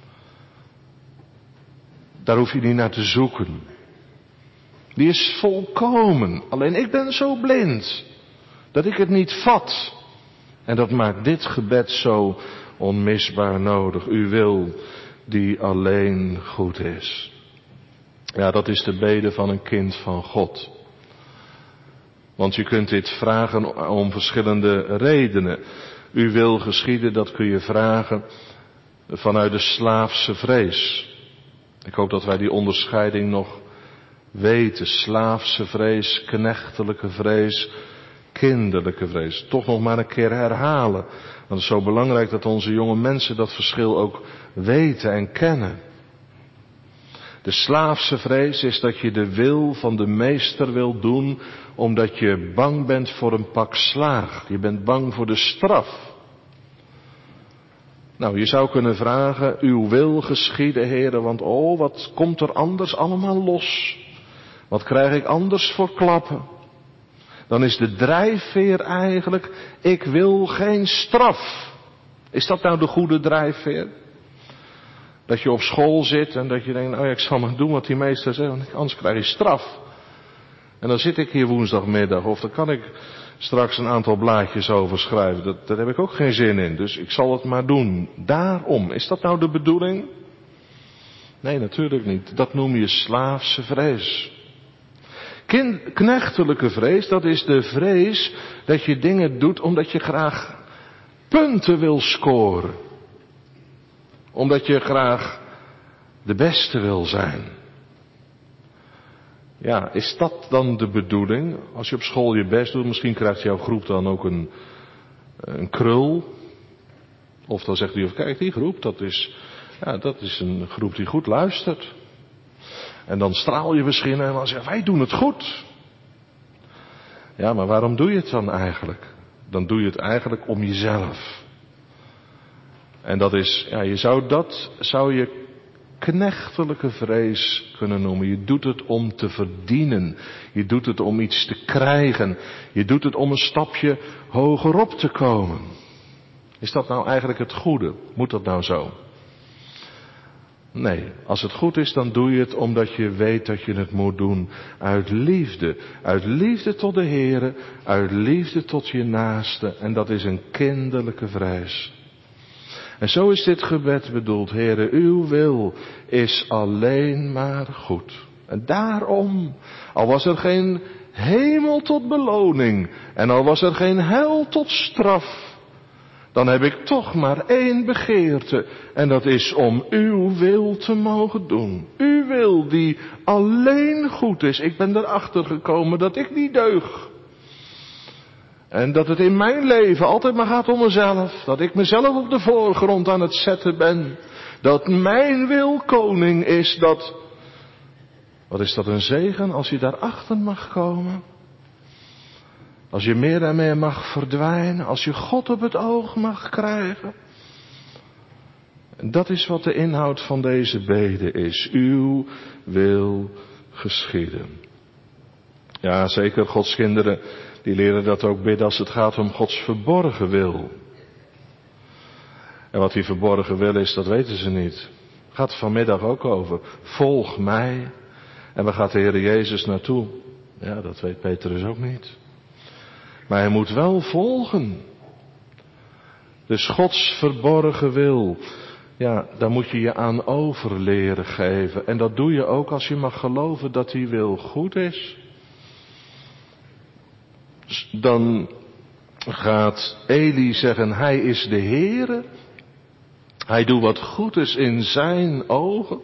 Daar hoef je niet naar te zoeken. Die is volkomen. Alleen ik ben zo blind dat ik het niet vat. En dat maakt dit gebed zo onmisbaar nodig. Uw wil die alleen goed is. Ja, dat is de bede van een kind van God. Want je kunt dit vragen om verschillende redenen. U wil geschieden, dat kun je vragen vanuit de slaafse vrees. Ik hoop dat wij die onderscheiding nog weten. Slaafse vrees, knechtelijke vrees, kinderlijke vrees. Toch nog maar een keer herhalen. Want het is zo belangrijk dat onze jonge mensen dat verschil ook weten en kennen. De slaafse vrees is dat je de wil van de meester wil doen, omdat je bang bent voor een pak slaag. Je bent bang voor de straf. Nou, je zou kunnen vragen, uw wil geschieden, Heere, want wat komt er anders allemaal los? Wat krijg ik anders voor klappen? Dan is de drijfveer eigenlijk, ik wil geen straf. Is dat nou de goede drijfveer? Dat je op school zit en dat je denkt, nou ja, ik zal maar doen wat die meester zegt, anders krijg je straf. En dan zit ik hier woensdagmiddag, of dan kan ik straks een aantal blaadjes over schrijven. Daar heb ik ook geen zin in, dus ik zal het maar doen. Daarom, is dat nou de bedoeling? Nee, natuurlijk niet. Dat noem je slaafse vrees. Knechtelijke vrees, dat is de vrees dat je dingen doet omdat je graag punten wil scoren. Omdat je graag de beste wil zijn. Ja, is dat dan de bedoeling? Als je op school je best doet, misschien krijgt jouw groep dan ook een krul. Of dan zegt hij, kijk die groep, dat is een groep die goed luistert. En dan straal je misschien en dan zeg je, wij doen het goed. Ja, maar waarom doe je het dan eigenlijk? Dan doe je het eigenlijk om jezelf. En dat is, ja, zou je knechtelijke vrees kunnen noemen. Je doet het om te verdienen. Je doet het om iets te krijgen. Je doet het om een stapje hogerop te komen. Is dat nou eigenlijk het goede? Moet dat nou zo? Nee, als het goed is, dan doe je het omdat je weet dat je het moet doen uit liefde. Uit liefde tot de Heere, uit liefde tot je naaste. En dat is een kinderlijke vrees. En zo is dit gebed bedoeld. Heere, uw wil is alleen maar goed. En daarom, al was er geen hemel tot beloning en al was er geen hel tot straf, dan heb ik toch maar één begeerte. En dat is om uw wil te mogen doen. Uw wil die alleen goed is. Ik ben erachter gekomen dat ik niet deug. En dat het in mijn leven altijd maar gaat om mezelf. Dat ik mezelf op de voorgrond aan het zetten ben. Dat mijn wil koning is. Wat is dat een zegen als je daarachter mag komen? Als je meer en meer mag verdwijnen. Als je God op het oog mag krijgen. En dat is wat de inhoud van deze bede is. Uw wil geschieden. Ja, zeker Gods kinderen, die leren dat ook bidden als het gaat om Gods verborgen wil. En wat die verborgen wil is, dat weten ze niet. Gaat vanmiddag ook over. Volg mij. En waar gaat de Heer Jezus naartoe? Ja, dat weet Petrus ook niet. Maar hij moet wel volgen. Dus Gods verborgen wil, ja, daar moet je je aan over leren geven. En dat doe je ook als je mag geloven dat die wil goed is. Dan gaat Eli zeggen, hij is de Heere. Hij doet wat goed is in zijn ogen.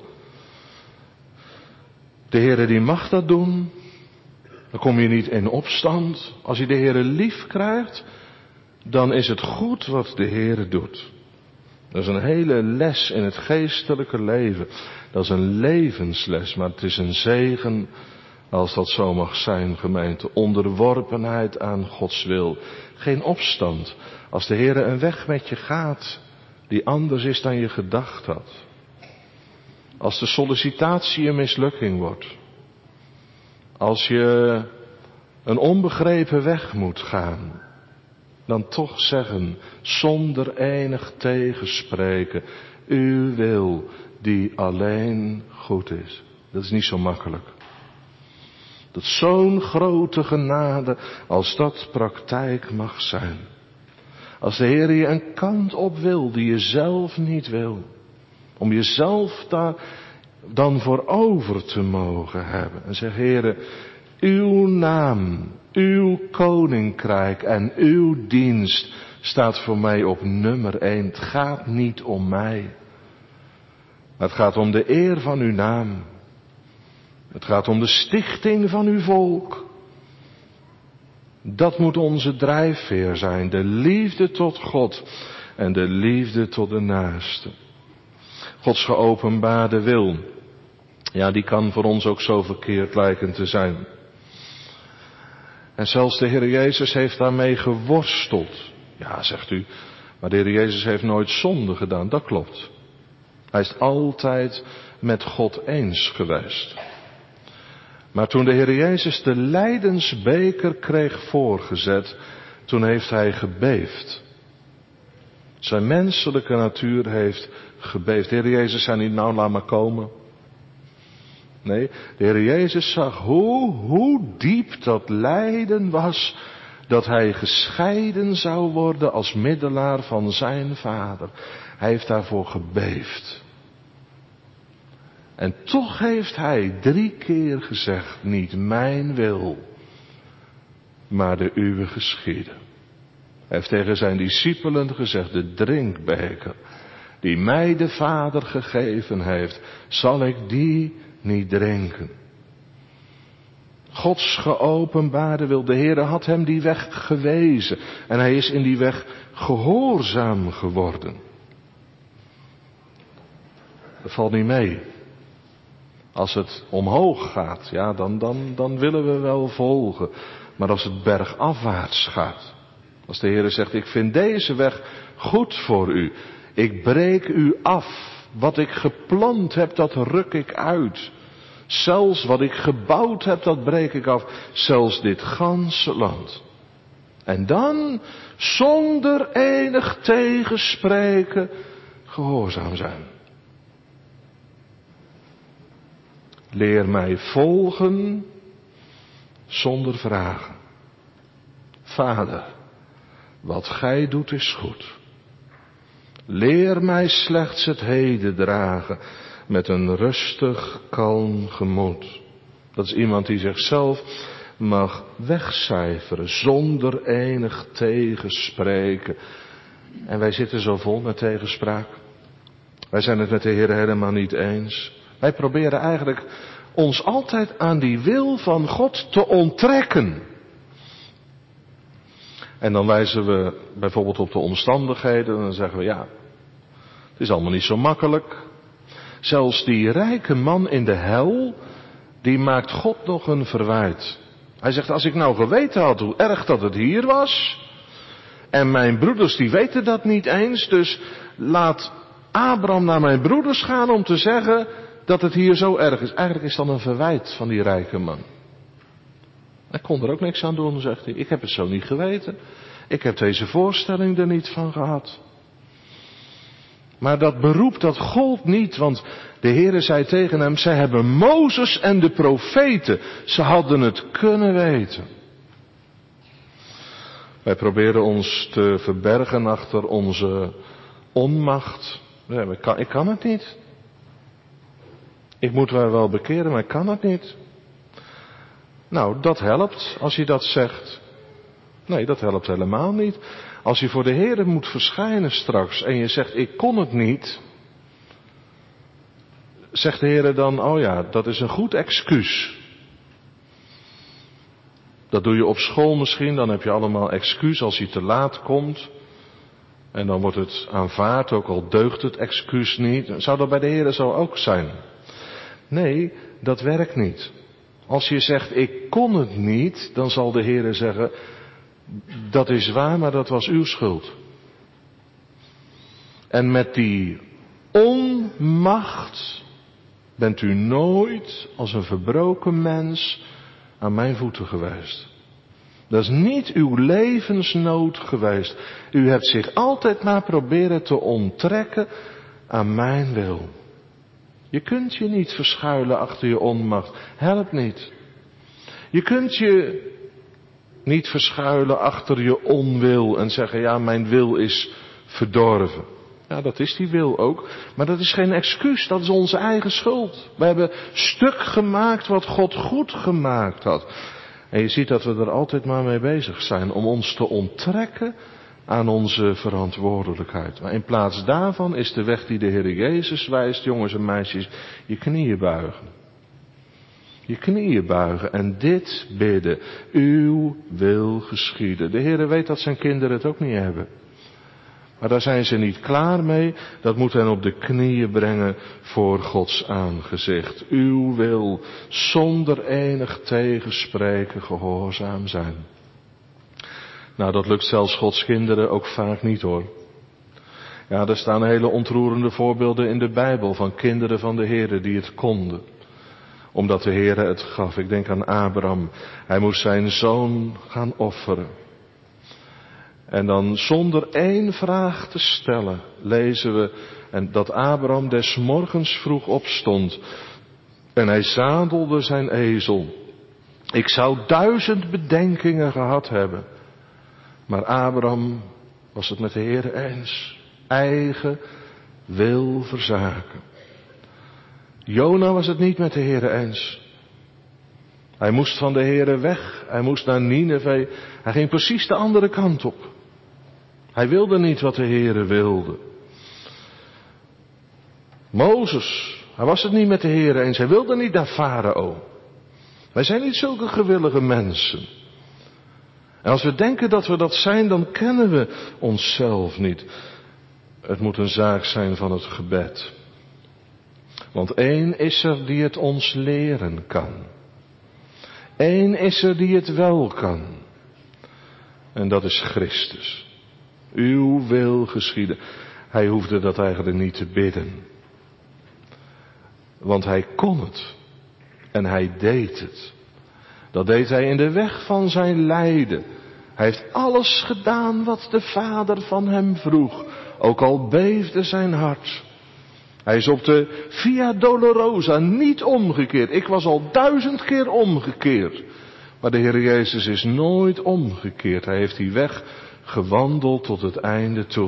De Heere die mag dat doen. Dan kom je niet in opstand. Als je de Heere lief krijgt, dan is het goed wat de Heere doet. Dat is een hele les in het geestelijke leven. Dat is een levensles, maar het is een zegen als dat zo mag zijn, gemeente. Onderworpenheid aan Gods wil. Geen opstand. Als de Heere een weg met je gaat die anders is dan je gedacht had. Als de sollicitatie een mislukking wordt. Als je een onbegrepen weg moet gaan. Dan toch zeggen, zonder enig tegenspreken, uw wil die alleen goed is. Dat is niet zo makkelijk. Dat zo'n grote genade als dat praktijk mag zijn. Als de Heer je een kant op wil die je zelf niet wil. Om jezelf daar dan voor over te mogen hebben. En zeg, Heere, uw naam, uw koninkrijk en uw dienst staat voor mij op nummer 1. Het gaat niet om mij. Maar het gaat om de eer van uw naam. Het gaat om de stichting van uw volk. Dat moet onze drijfveer zijn. De liefde tot God en de liefde tot de naaste. Gods geopenbaarde wil. Ja, die kan voor ons ook zo verkeerd lijken te zijn. En zelfs de Heer Jezus heeft daarmee geworsteld. Ja, zegt u, maar de Heer Jezus heeft nooit zonde gedaan. Dat klopt. Hij is altijd met God eens geweest. Maar toen de Heer Jezus de lijdensbeker kreeg voorgezet, toen heeft hij gebeefd. Zijn menselijke natuur heeft gebeefd. De Heer Jezus zei niet, nou laat maar komen. Nee, de Heer Jezus zag hoe diep dat lijden was, dat hij gescheiden zou worden als middelaar van zijn Vader. Hij heeft daarvoor gebeefd. En toch heeft hij 3 keer gezegd, niet mijn wil, maar de uwe geschieden. Hij heeft tegen zijn discipelen gezegd, de drinkbeker die mij de Vader gegeven heeft, zal ik die niet drinken. Gods geopenbaarde wil. De Heere had hem die weg gewezen. En hij is in die weg gehoorzaam geworden. Dat valt niet mee. Als het omhoog gaat, ja, dan willen we wel volgen. Maar als het bergafwaarts gaat. Als de Heere zegt, ik vind deze weg goed voor u. Ik breek u af. Wat ik geplant heb, dat ruk ik uit. Zelfs wat ik gebouwd heb, dat breek ik af. Zelfs dit ganse land. En dan, zonder enig tegenspreken, gehoorzaam zijn. Leer mij volgen zonder vragen. Vader, wat gij doet is goed. Leer mij slechts het heden dragen met een rustig, kalm gemoed. Dat is iemand die zichzelf mag wegcijferen zonder enig tegenspreken. En wij zitten zo vol met tegenspraak. Wij zijn het met de Heer helemaal niet eens. Wij proberen eigenlijk ons altijd aan die wil van God te onttrekken. En dan wijzen we bijvoorbeeld op de omstandigheden en dan zeggen we, ja, het is allemaal niet zo makkelijk. Zelfs die rijke man in de hel, die maakt God nog een verwijt. Hij zegt, als ik nou geweten had hoe erg dat het hier was, en mijn broeders die weten dat niet eens, dus laat Abraham naar mijn broeders gaan om te zeggen dat het hier zo erg is. Eigenlijk is dat een verwijt van die rijke man. Hij kon er ook niks aan doen, zegt hij. Ik heb het zo niet geweten. Ik heb deze voorstelling er niet van gehad. Maar dat beroep, dat gold niet, want de Heere zei tegen hem, zij hebben Mozes en de profeten. Ze hadden het kunnen weten. Wij proberen ons te verbergen achter onze onmacht. Ik kan het niet. Ik moet mij wel bekeren, maar ik kan het niet. Nou, dat helpt als je dat zegt. Nee, dat helpt helemaal niet. Als je voor de Heere moet verschijnen straks en je zegt, ik kon het niet. Zegt de Heere dan, oh ja, dat is een goed excuus. Dat doe je op school misschien, dan heb je allemaal excuus als je te laat komt. En dan wordt het aanvaard, ook al deugt het excuus niet. Zou dat bij de Heere zo ook zijn? Nee, dat werkt niet. Als je zegt, ik kon het niet, dan zal de Heere zeggen, dat is waar, maar dat was uw schuld. En met die onmacht bent u nooit als een verbroken mens aan mijn voeten geweest. Dat is niet uw levensnood geweest. U hebt zich altijd maar proberen te onttrekken aan mijn wil. Je kunt je niet verschuilen achter je onmacht. Helpt niet. Je kunt je niet verschuilen achter je onwil en zeggen, ja, mijn wil is verdorven. Ja, dat is die wil ook. Maar dat is geen excuus, dat is onze eigen schuld. We hebben stuk gemaakt wat God goed gemaakt had. En je ziet dat we er altijd maar mee bezig zijn om ons te onttrekken aan onze verantwoordelijkheid. Maar in plaats daarvan is de weg die de Heer Jezus wijst, jongens en meisjes, je knieën buigen. Je knieën buigen en dit bidden. Uw wil geschieden. De Heer weet dat zijn kinderen het ook niet hebben. Maar daar zijn ze niet klaar mee. Dat moet hen op de knieën brengen voor Gods aangezicht. Uw wil zonder enig tegenspreken gehoorzaam zijn. Nou, dat lukt zelfs Gods kinderen ook vaak niet hoor. Ja, er staan hele ontroerende voorbeelden in de Bijbel van kinderen van de Heer die het konden. Omdat de Heer het gaf. Ik denk aan Abraham. Hij moest zijn zoon gaan offeren. En dan zonder één vraag te stellen lezen we en dat Abraham des morgens vroeg opstond. En hij zadelde zijn ezel. Ik zou 1000 bedenkingen gehad hebben. Maar Abraham was het met de Heer eens. Eigen wil verzaken. Jona was het niet met de Heer eens. Hij moest van de Heer weg. Hij moest naar Nineve. Hij ging precies de andere kant op. Hij wilde niet wat de Heer wilde. Mozes, hij was het niet met de Heer eens. Hij wilde niet naar Farao. Wij zijn niet zulke gewillige mensen. En als we denken dat we dat zijn, dan kennen we onszelf niet. Het moet een zaak zijn van het gebed. Want één is er die het ons leren kan. Eén is er die het wel kan. En dat is Christus. Uw wil geschieden. Hij hoefde dat eigenlijk niet te bidden. Want hij kon het. En hij deed het. Dat deed hij in de weg van zijn lijden. Hij heeft alles gedaan wat de Vader van hem vroeg. Ook al beefde zijn hart. Hij is op de Via Dolorosa niet omgekeerd. Ik was al 1000 keer omgekeerd. Maar de Heer Jezus is nooit omgekeerd. Hij heeft die weg gewandeld tot het einde toe.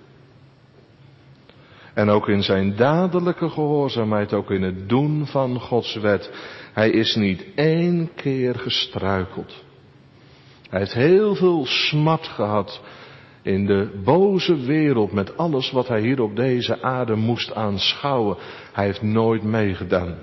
En ook in zijn dadelijke gehoorzaamheid, ook in het doen van Gods wet. Hij is niet 1 keer gestruikeld. Hij heeft heel veel smart gehad in de boze wereld met alles wat hij hier op deze aarde moest aanschouwen. Hij heeft nooit meegedaan.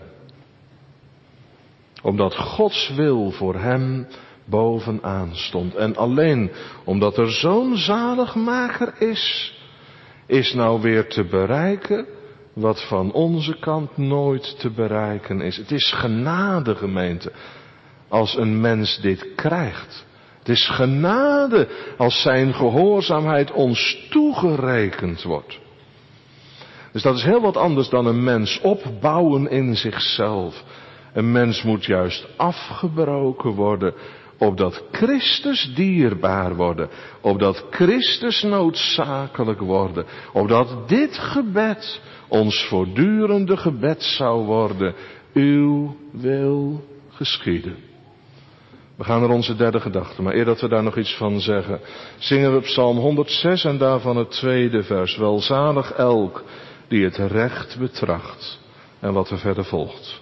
Omdat Gods wil voor hem bovenaan stond. En alleen omdat er zo'n zaligmaker is nou weer te bereiken wat van onze kant nooit te bereiken is. Het is genade, gemeente, als een mens dit krijgt. Het is genade als zijn gehoorzaamheid ons toegerekend wordt. Dus dat is heel wat anders dan een mens opbouwen in zichzelf. Een mens moet juist afgebroken worden opdat Christus dierbaar worden, opdat Christus noodzakelijk worden, opdat dit gebed ons voortdurende gebed zou worden, uw wil geschieden. We gaan naar onze derde gedachte, maar eer dat we daar nog iets van zeggen, zingen we Psalm 106 en daarvan het tweede vers. Welzalig elk die het recht betracht. En wat er verder volgt.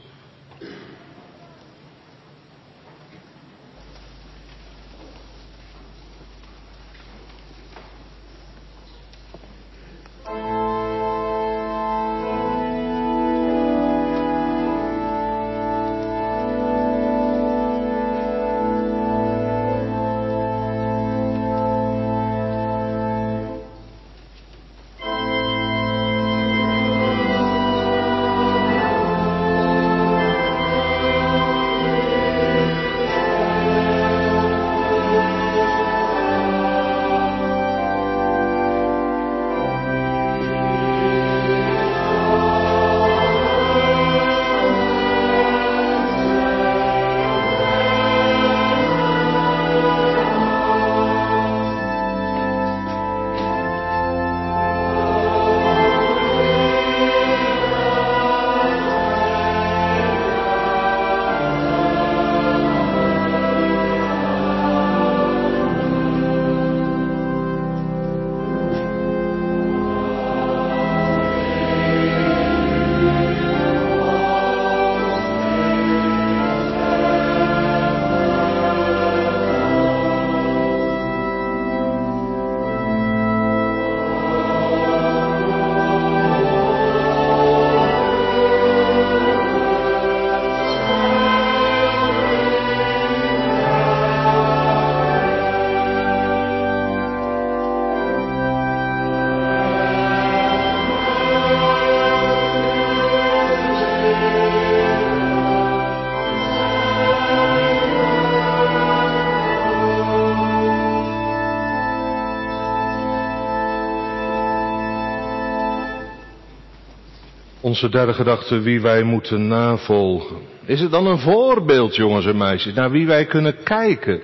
Onze derde gedachte, wie wij moeten navolgen. Is het dan een voorbeeld, jongens en meisjes, naar wie wij kunnen kijken?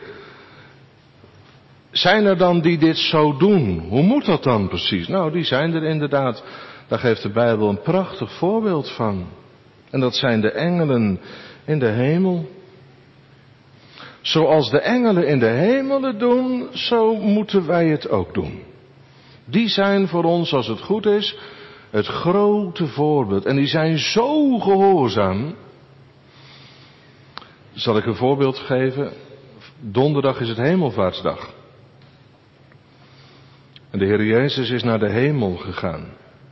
Zijn er dan die dit zo doen? Hoe moet dat dan precies? Nou, die zijn er inderdaad. Daar geeft de Bijbel een prachtig voorbeeld van. En dat zijn de engelen in de hemel. Zoals de engelen in de hemel het doen, zo moeten wij het ook doen. Die zijn voor ons, als het goed is, het grote voorbeeld. En die zijn zo gehoorzaam. Zal ik een voorbeeld geven? Donderdag is het Hemelvaartsdag. En de Heer Jezus is naar de hemel gegaan.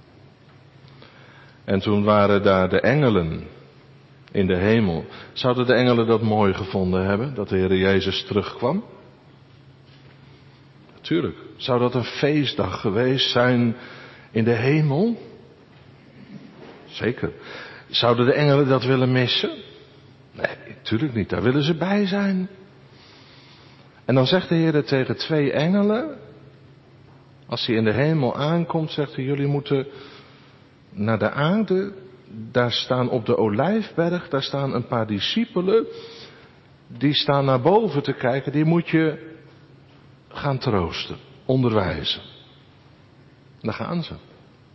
En toen waren daar de engelen in de hemel. Zouden de engelen dat mooi gevonden hebben, dat de Heer Jezus terugkwam? Natuurlijk. Zou dat een feestdag geweest zijn in de hemel? Zeker. Zouden de engelen dat willen missen? Nee, natuurlijk niet. Daar willen ze bij zijn. En dan zegt de Heer tegen 2 engelen, als hij in de hemel aankomt, zegt hij, jullie moeten naar de aarde, daar staan op de Olijfberg, daar staan een paar discipelen, die staan naar boven te kijken, die moet je gaan troosten, onderwijzen. En daar gaan ze.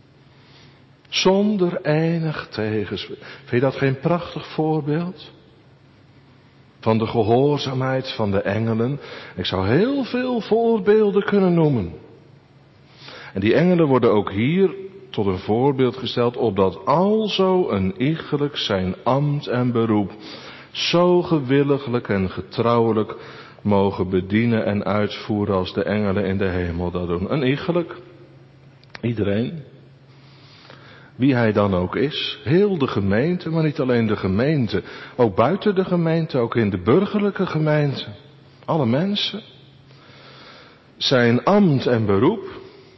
Zonder enig tegenspraak. Vind je dat geen prachtig voorbeeld? Van de gehoorzaamheid van de engelen. Ik zou heel veel voorbeelden kunnen noemen. En die engelen worden ook hier tot een voorbeeld gesteld, opdat alzo een iegelijk zijn ambt en beroep zo gewilliglijk en getrouwelijk mogen bedienen en uitvoeren als de engelen in de hemel dat doen. Een iegelijk. Iedereen. Wie hij dan ook is. Heel de gemeente, maar niet alleen de gemeente. Ook buiten de gemeente, ook in de burgerlijke gemeente. Alle mensen. Zijn ambt en beroep.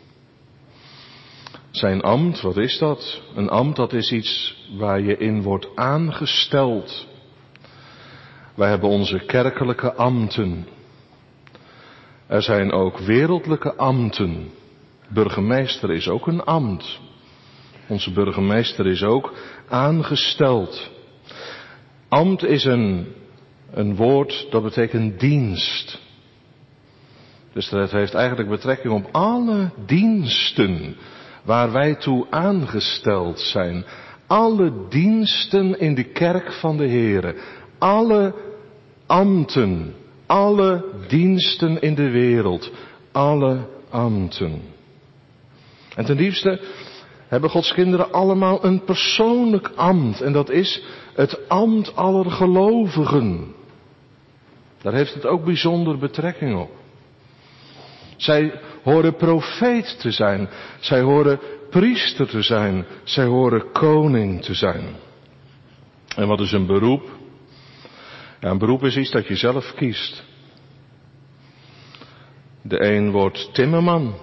Zijn ambt, wat is dat? Een ambt, dat is iets waar je in wordt aangesteld. Wij hebben onze kerkelijke ambten. Er zijn ook wereldlijke ambten. Burgemeester is ook een ambt. Onze burgemeester is ook aangesteld. Ambt is een Een woord dat betekent dienst. Dus dat heeft eigenlijk betrekking op alle diensten waar wij toe aangesteld zijn. Alle diensten in de kerk van de Heere. Alle ambten. Alle diensten in de wereld. Alle ambten. En ten diepste hebben Gods kinderen allemaal een persoonlijk ambt. En dat is het ambt aller gelovigen. Daar heeft het ook bijzonder betrekking op. Zij horen profeet te zijn. Zij horen priester te zijn. Zij horen koning te zijn. En wat is een beroep? Ja, een beroep is iets dat je zelf kiest. De een wordt timmerman.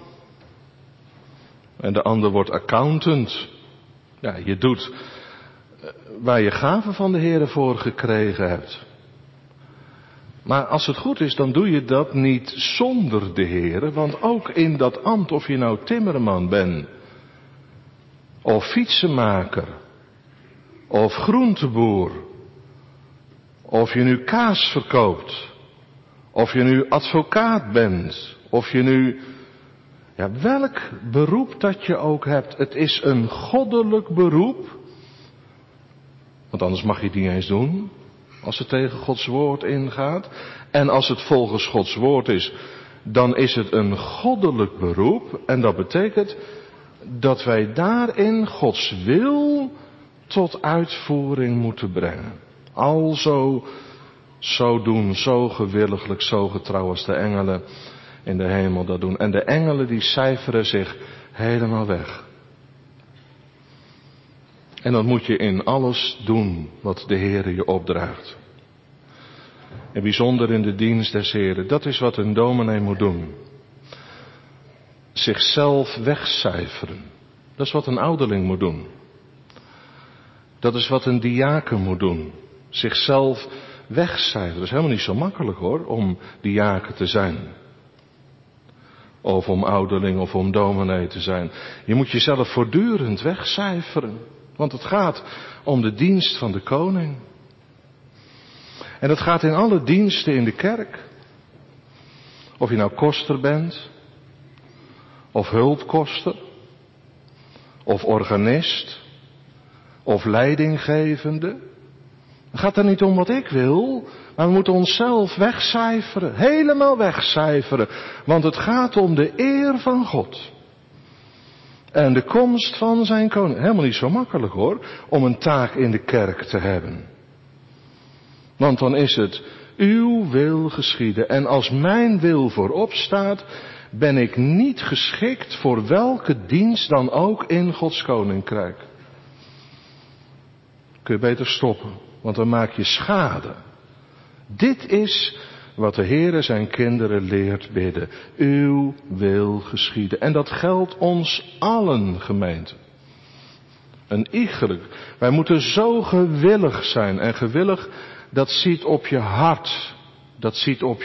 En de ander wordt accountant. Ja, je doet waar je gaven van de Heere voor gekregen hebt. Maar als het goed is, dan doe je dat niet zonder de Heere. Want ook in dat ambt, of je nou timmerman bent, of fietsenmaker, of groenteboer, of je nu kaas verkoopt, of je nu advocaat bent, of je nu, ja, welk beroep dat je ook hebt, het is een goddelijk beroep. Want anders mag je het niet eens doen. Als het tegen Gods woord ingaat. En als het volgens Gods woord is, dan is het een goddelijk beroep. En dat betekent dat wij daarin Gods wil tot uitvoering moeten brengen. Alzo, zo doen, zo gewilliglijk, zo getrouw als de engelen in de hemel dat doen. En de engelen die cijferen zich helemaal weg. En dat moet je in alles doen wat de Heere je opdraagt. En bijzonder in de dienst des Heeren. Dat is wat een dominee moet doen. Zichzelf wegcijferen. Dat is wat een ouderling moet doen. Dat is wat een diaken moet doen. Zichzelf wegcijferen. Dat is helemaal niet zo makkelijk hoor, om diaken te zijn. Of om ouderling of om dominee te zijn. Je moet jezelf voortdurend wegcijferen. Want het gaat om de dienst van de koning. En dat gaat in alle diensten in de kerk. Of je nou koster bent. Of hulpkoster. Of organist. Of leidinggevende. Het gaat er niet om wat ik wil. Maar we moeten onszelf wegcijferen. Helemaal wegcijferen. Want het gaat om de eer van God. En de komst van zijn koning. Helemaal niet zo makkelijk hoor. Om een taak in de kerk te hebben. Want dan is het uw wil geschieden. En als mijn wil voorop staat, ben ik niet geschikt voor welke dienst dan ook in Gods koninkrijk. Kun je beter stoppen. Want dan maak je schade. Dit is wat de Heere zijn kinderen leert bidden. Uw wil geschieden. En dat geldt ons allen, gemeente. Een iegelijk. Wij moeten zo gewillig zijn. En gewillig, dat ziet op je hart. Dat ziet op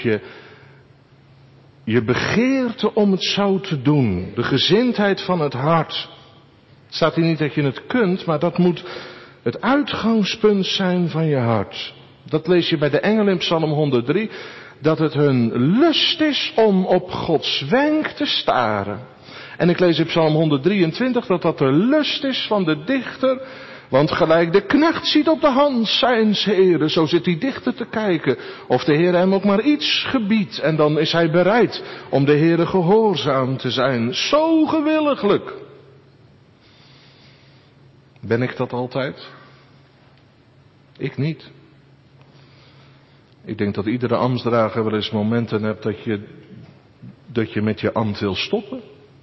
je begeerte om het zo te doen. De gezindheid van het hart. Het staat hier niet dat je het kunt, maar dat moet het uitgangspunt zijn van je hart. Dat lees je bij de engelen in Psalm 103. Dat het hun lust is om op Gods wenk te staren. En ik lees in Psalm 123 dat dat de lust is van de dichter. Want gelijk de knecht ziet op de hand zijns Heren, zo zit die dichter te kijken of de Heer hem ook maar iets gebiedt. En dan is hij bereid om de Heere gehoorzaam te zijn. Zo gewilliglijk. Ben ik dat altijd? Ik niet. Ik denk dat iedere ambtsdrager wel eens momenten hebt dat je met je ambt wil stoppen.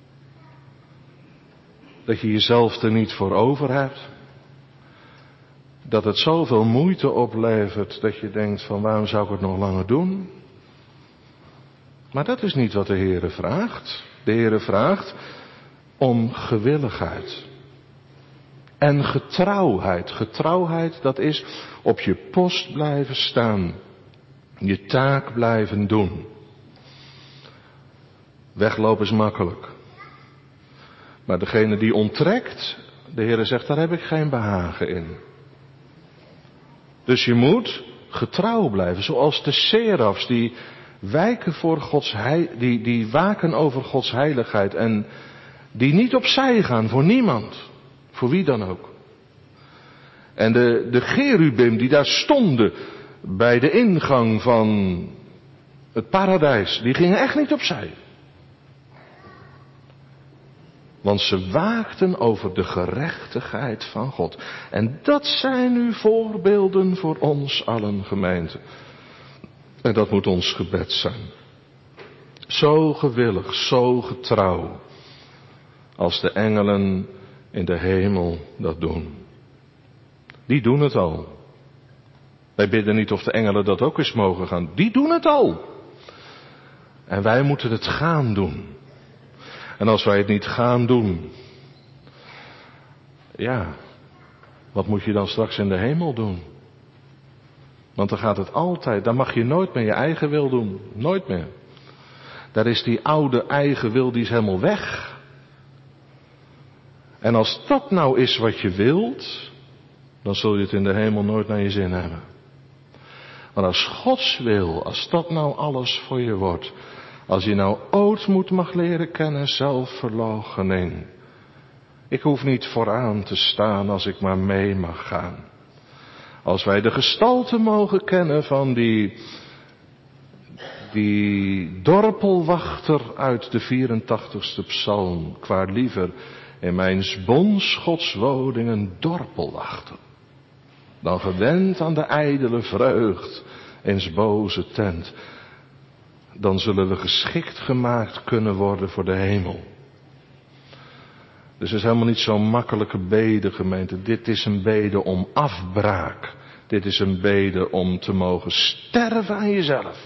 Dat je jezelf er niet voor over hebt. Dat het zoveel moeite oplevert dat je denkt van waarom zou ik het nog langer doen? Maar dat is niet wat de Heere vraagt. De Heere vraagt om gewilligheid. En getrouwheid. Getrouwheid, dat is op je post blijven staan. Je taak blijven doen. Weglopen is makkelijk. Maar degene die onttrekt, de Heere zegt, daar heb ik geen behagen in. Dus je moet getrouw blijven. Zoals de serafs die wijken die waken over Gods heiligheid. En die niet opzij gaan voor niemand. Voor wie dan ook. En de cherubim die daar stonden bij de ingang van het paradijs. Die gingen echt niet opzij. Want ze waakten over de gerechtigheid van God. En dat zijn nu voorbeelden voor ons allen, gemeente. En dat moet ons gebed zijn. Zo gewillig, zo getrouw. Als de engelen in de hemel dat doen. Die doen het al. Wij bidden niet of de engelen dat ook eens mogen gaan. Die doen het al. En wij moeten het gaan doen. En als wij het niet gaan doen, ja, wat moet je dan straks in de hemel doen? Want dan gaat het altijd, dan mag je nooit meer je eigen wil doen. Nooit meer. Daar is die oude eigen wil, die is helemaal weg. En als dat nou is wat je wilt, dan zul je het in de hemel nooit naar je zin hebben. Maar als Gods wil, als dat nou alles voor je wordt, als je nou ootmoed mag leren kennen, zelfverloochening. Ik hoef niet vooraan te staan als ik maar mee mag gaan. Als wij de gestalte mogen kennen van die dorpelwachter uit de 84ste psalm. Kwaar liever in mijn bonds Gods woning een dorpelwachter. Dan gewend aan de ijdele vreugd in 's boze tent. Dan zullen we geschikt gemaakt kunnen worden voor de hemel. Dus het is helemaal niet zo'n makkelijke bede, gemeente. Dit is een bede om afbraak. Dit is een bede om te mogen sterven aan jezelf.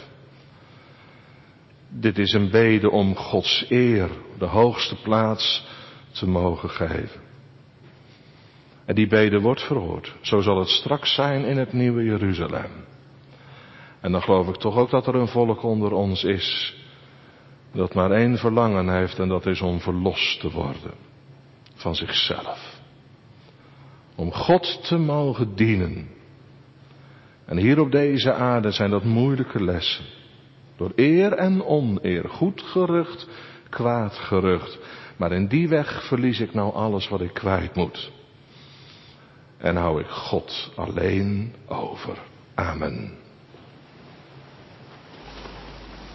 Dit is een bede om Gods eer, de hoogste plaats, te mogen geven. En die bede wordt verhoord. Zo zal het straks zijn in het nieuwe Jeruzalem. En dan geloof ik toch ook dat er een volk onder ons is dat maar één verlangen heeft en dat is om verlost te worden van zichzelf. Om God te mogen dienen. En hier op deze aarde zijn dat moeilijke lessen. Door eer en oneer, goed gerucht, kwaad gerucht. Maar in die weg verlies ik nou alles wat ik kwijt moet. En hou ik God alleen over. Amen.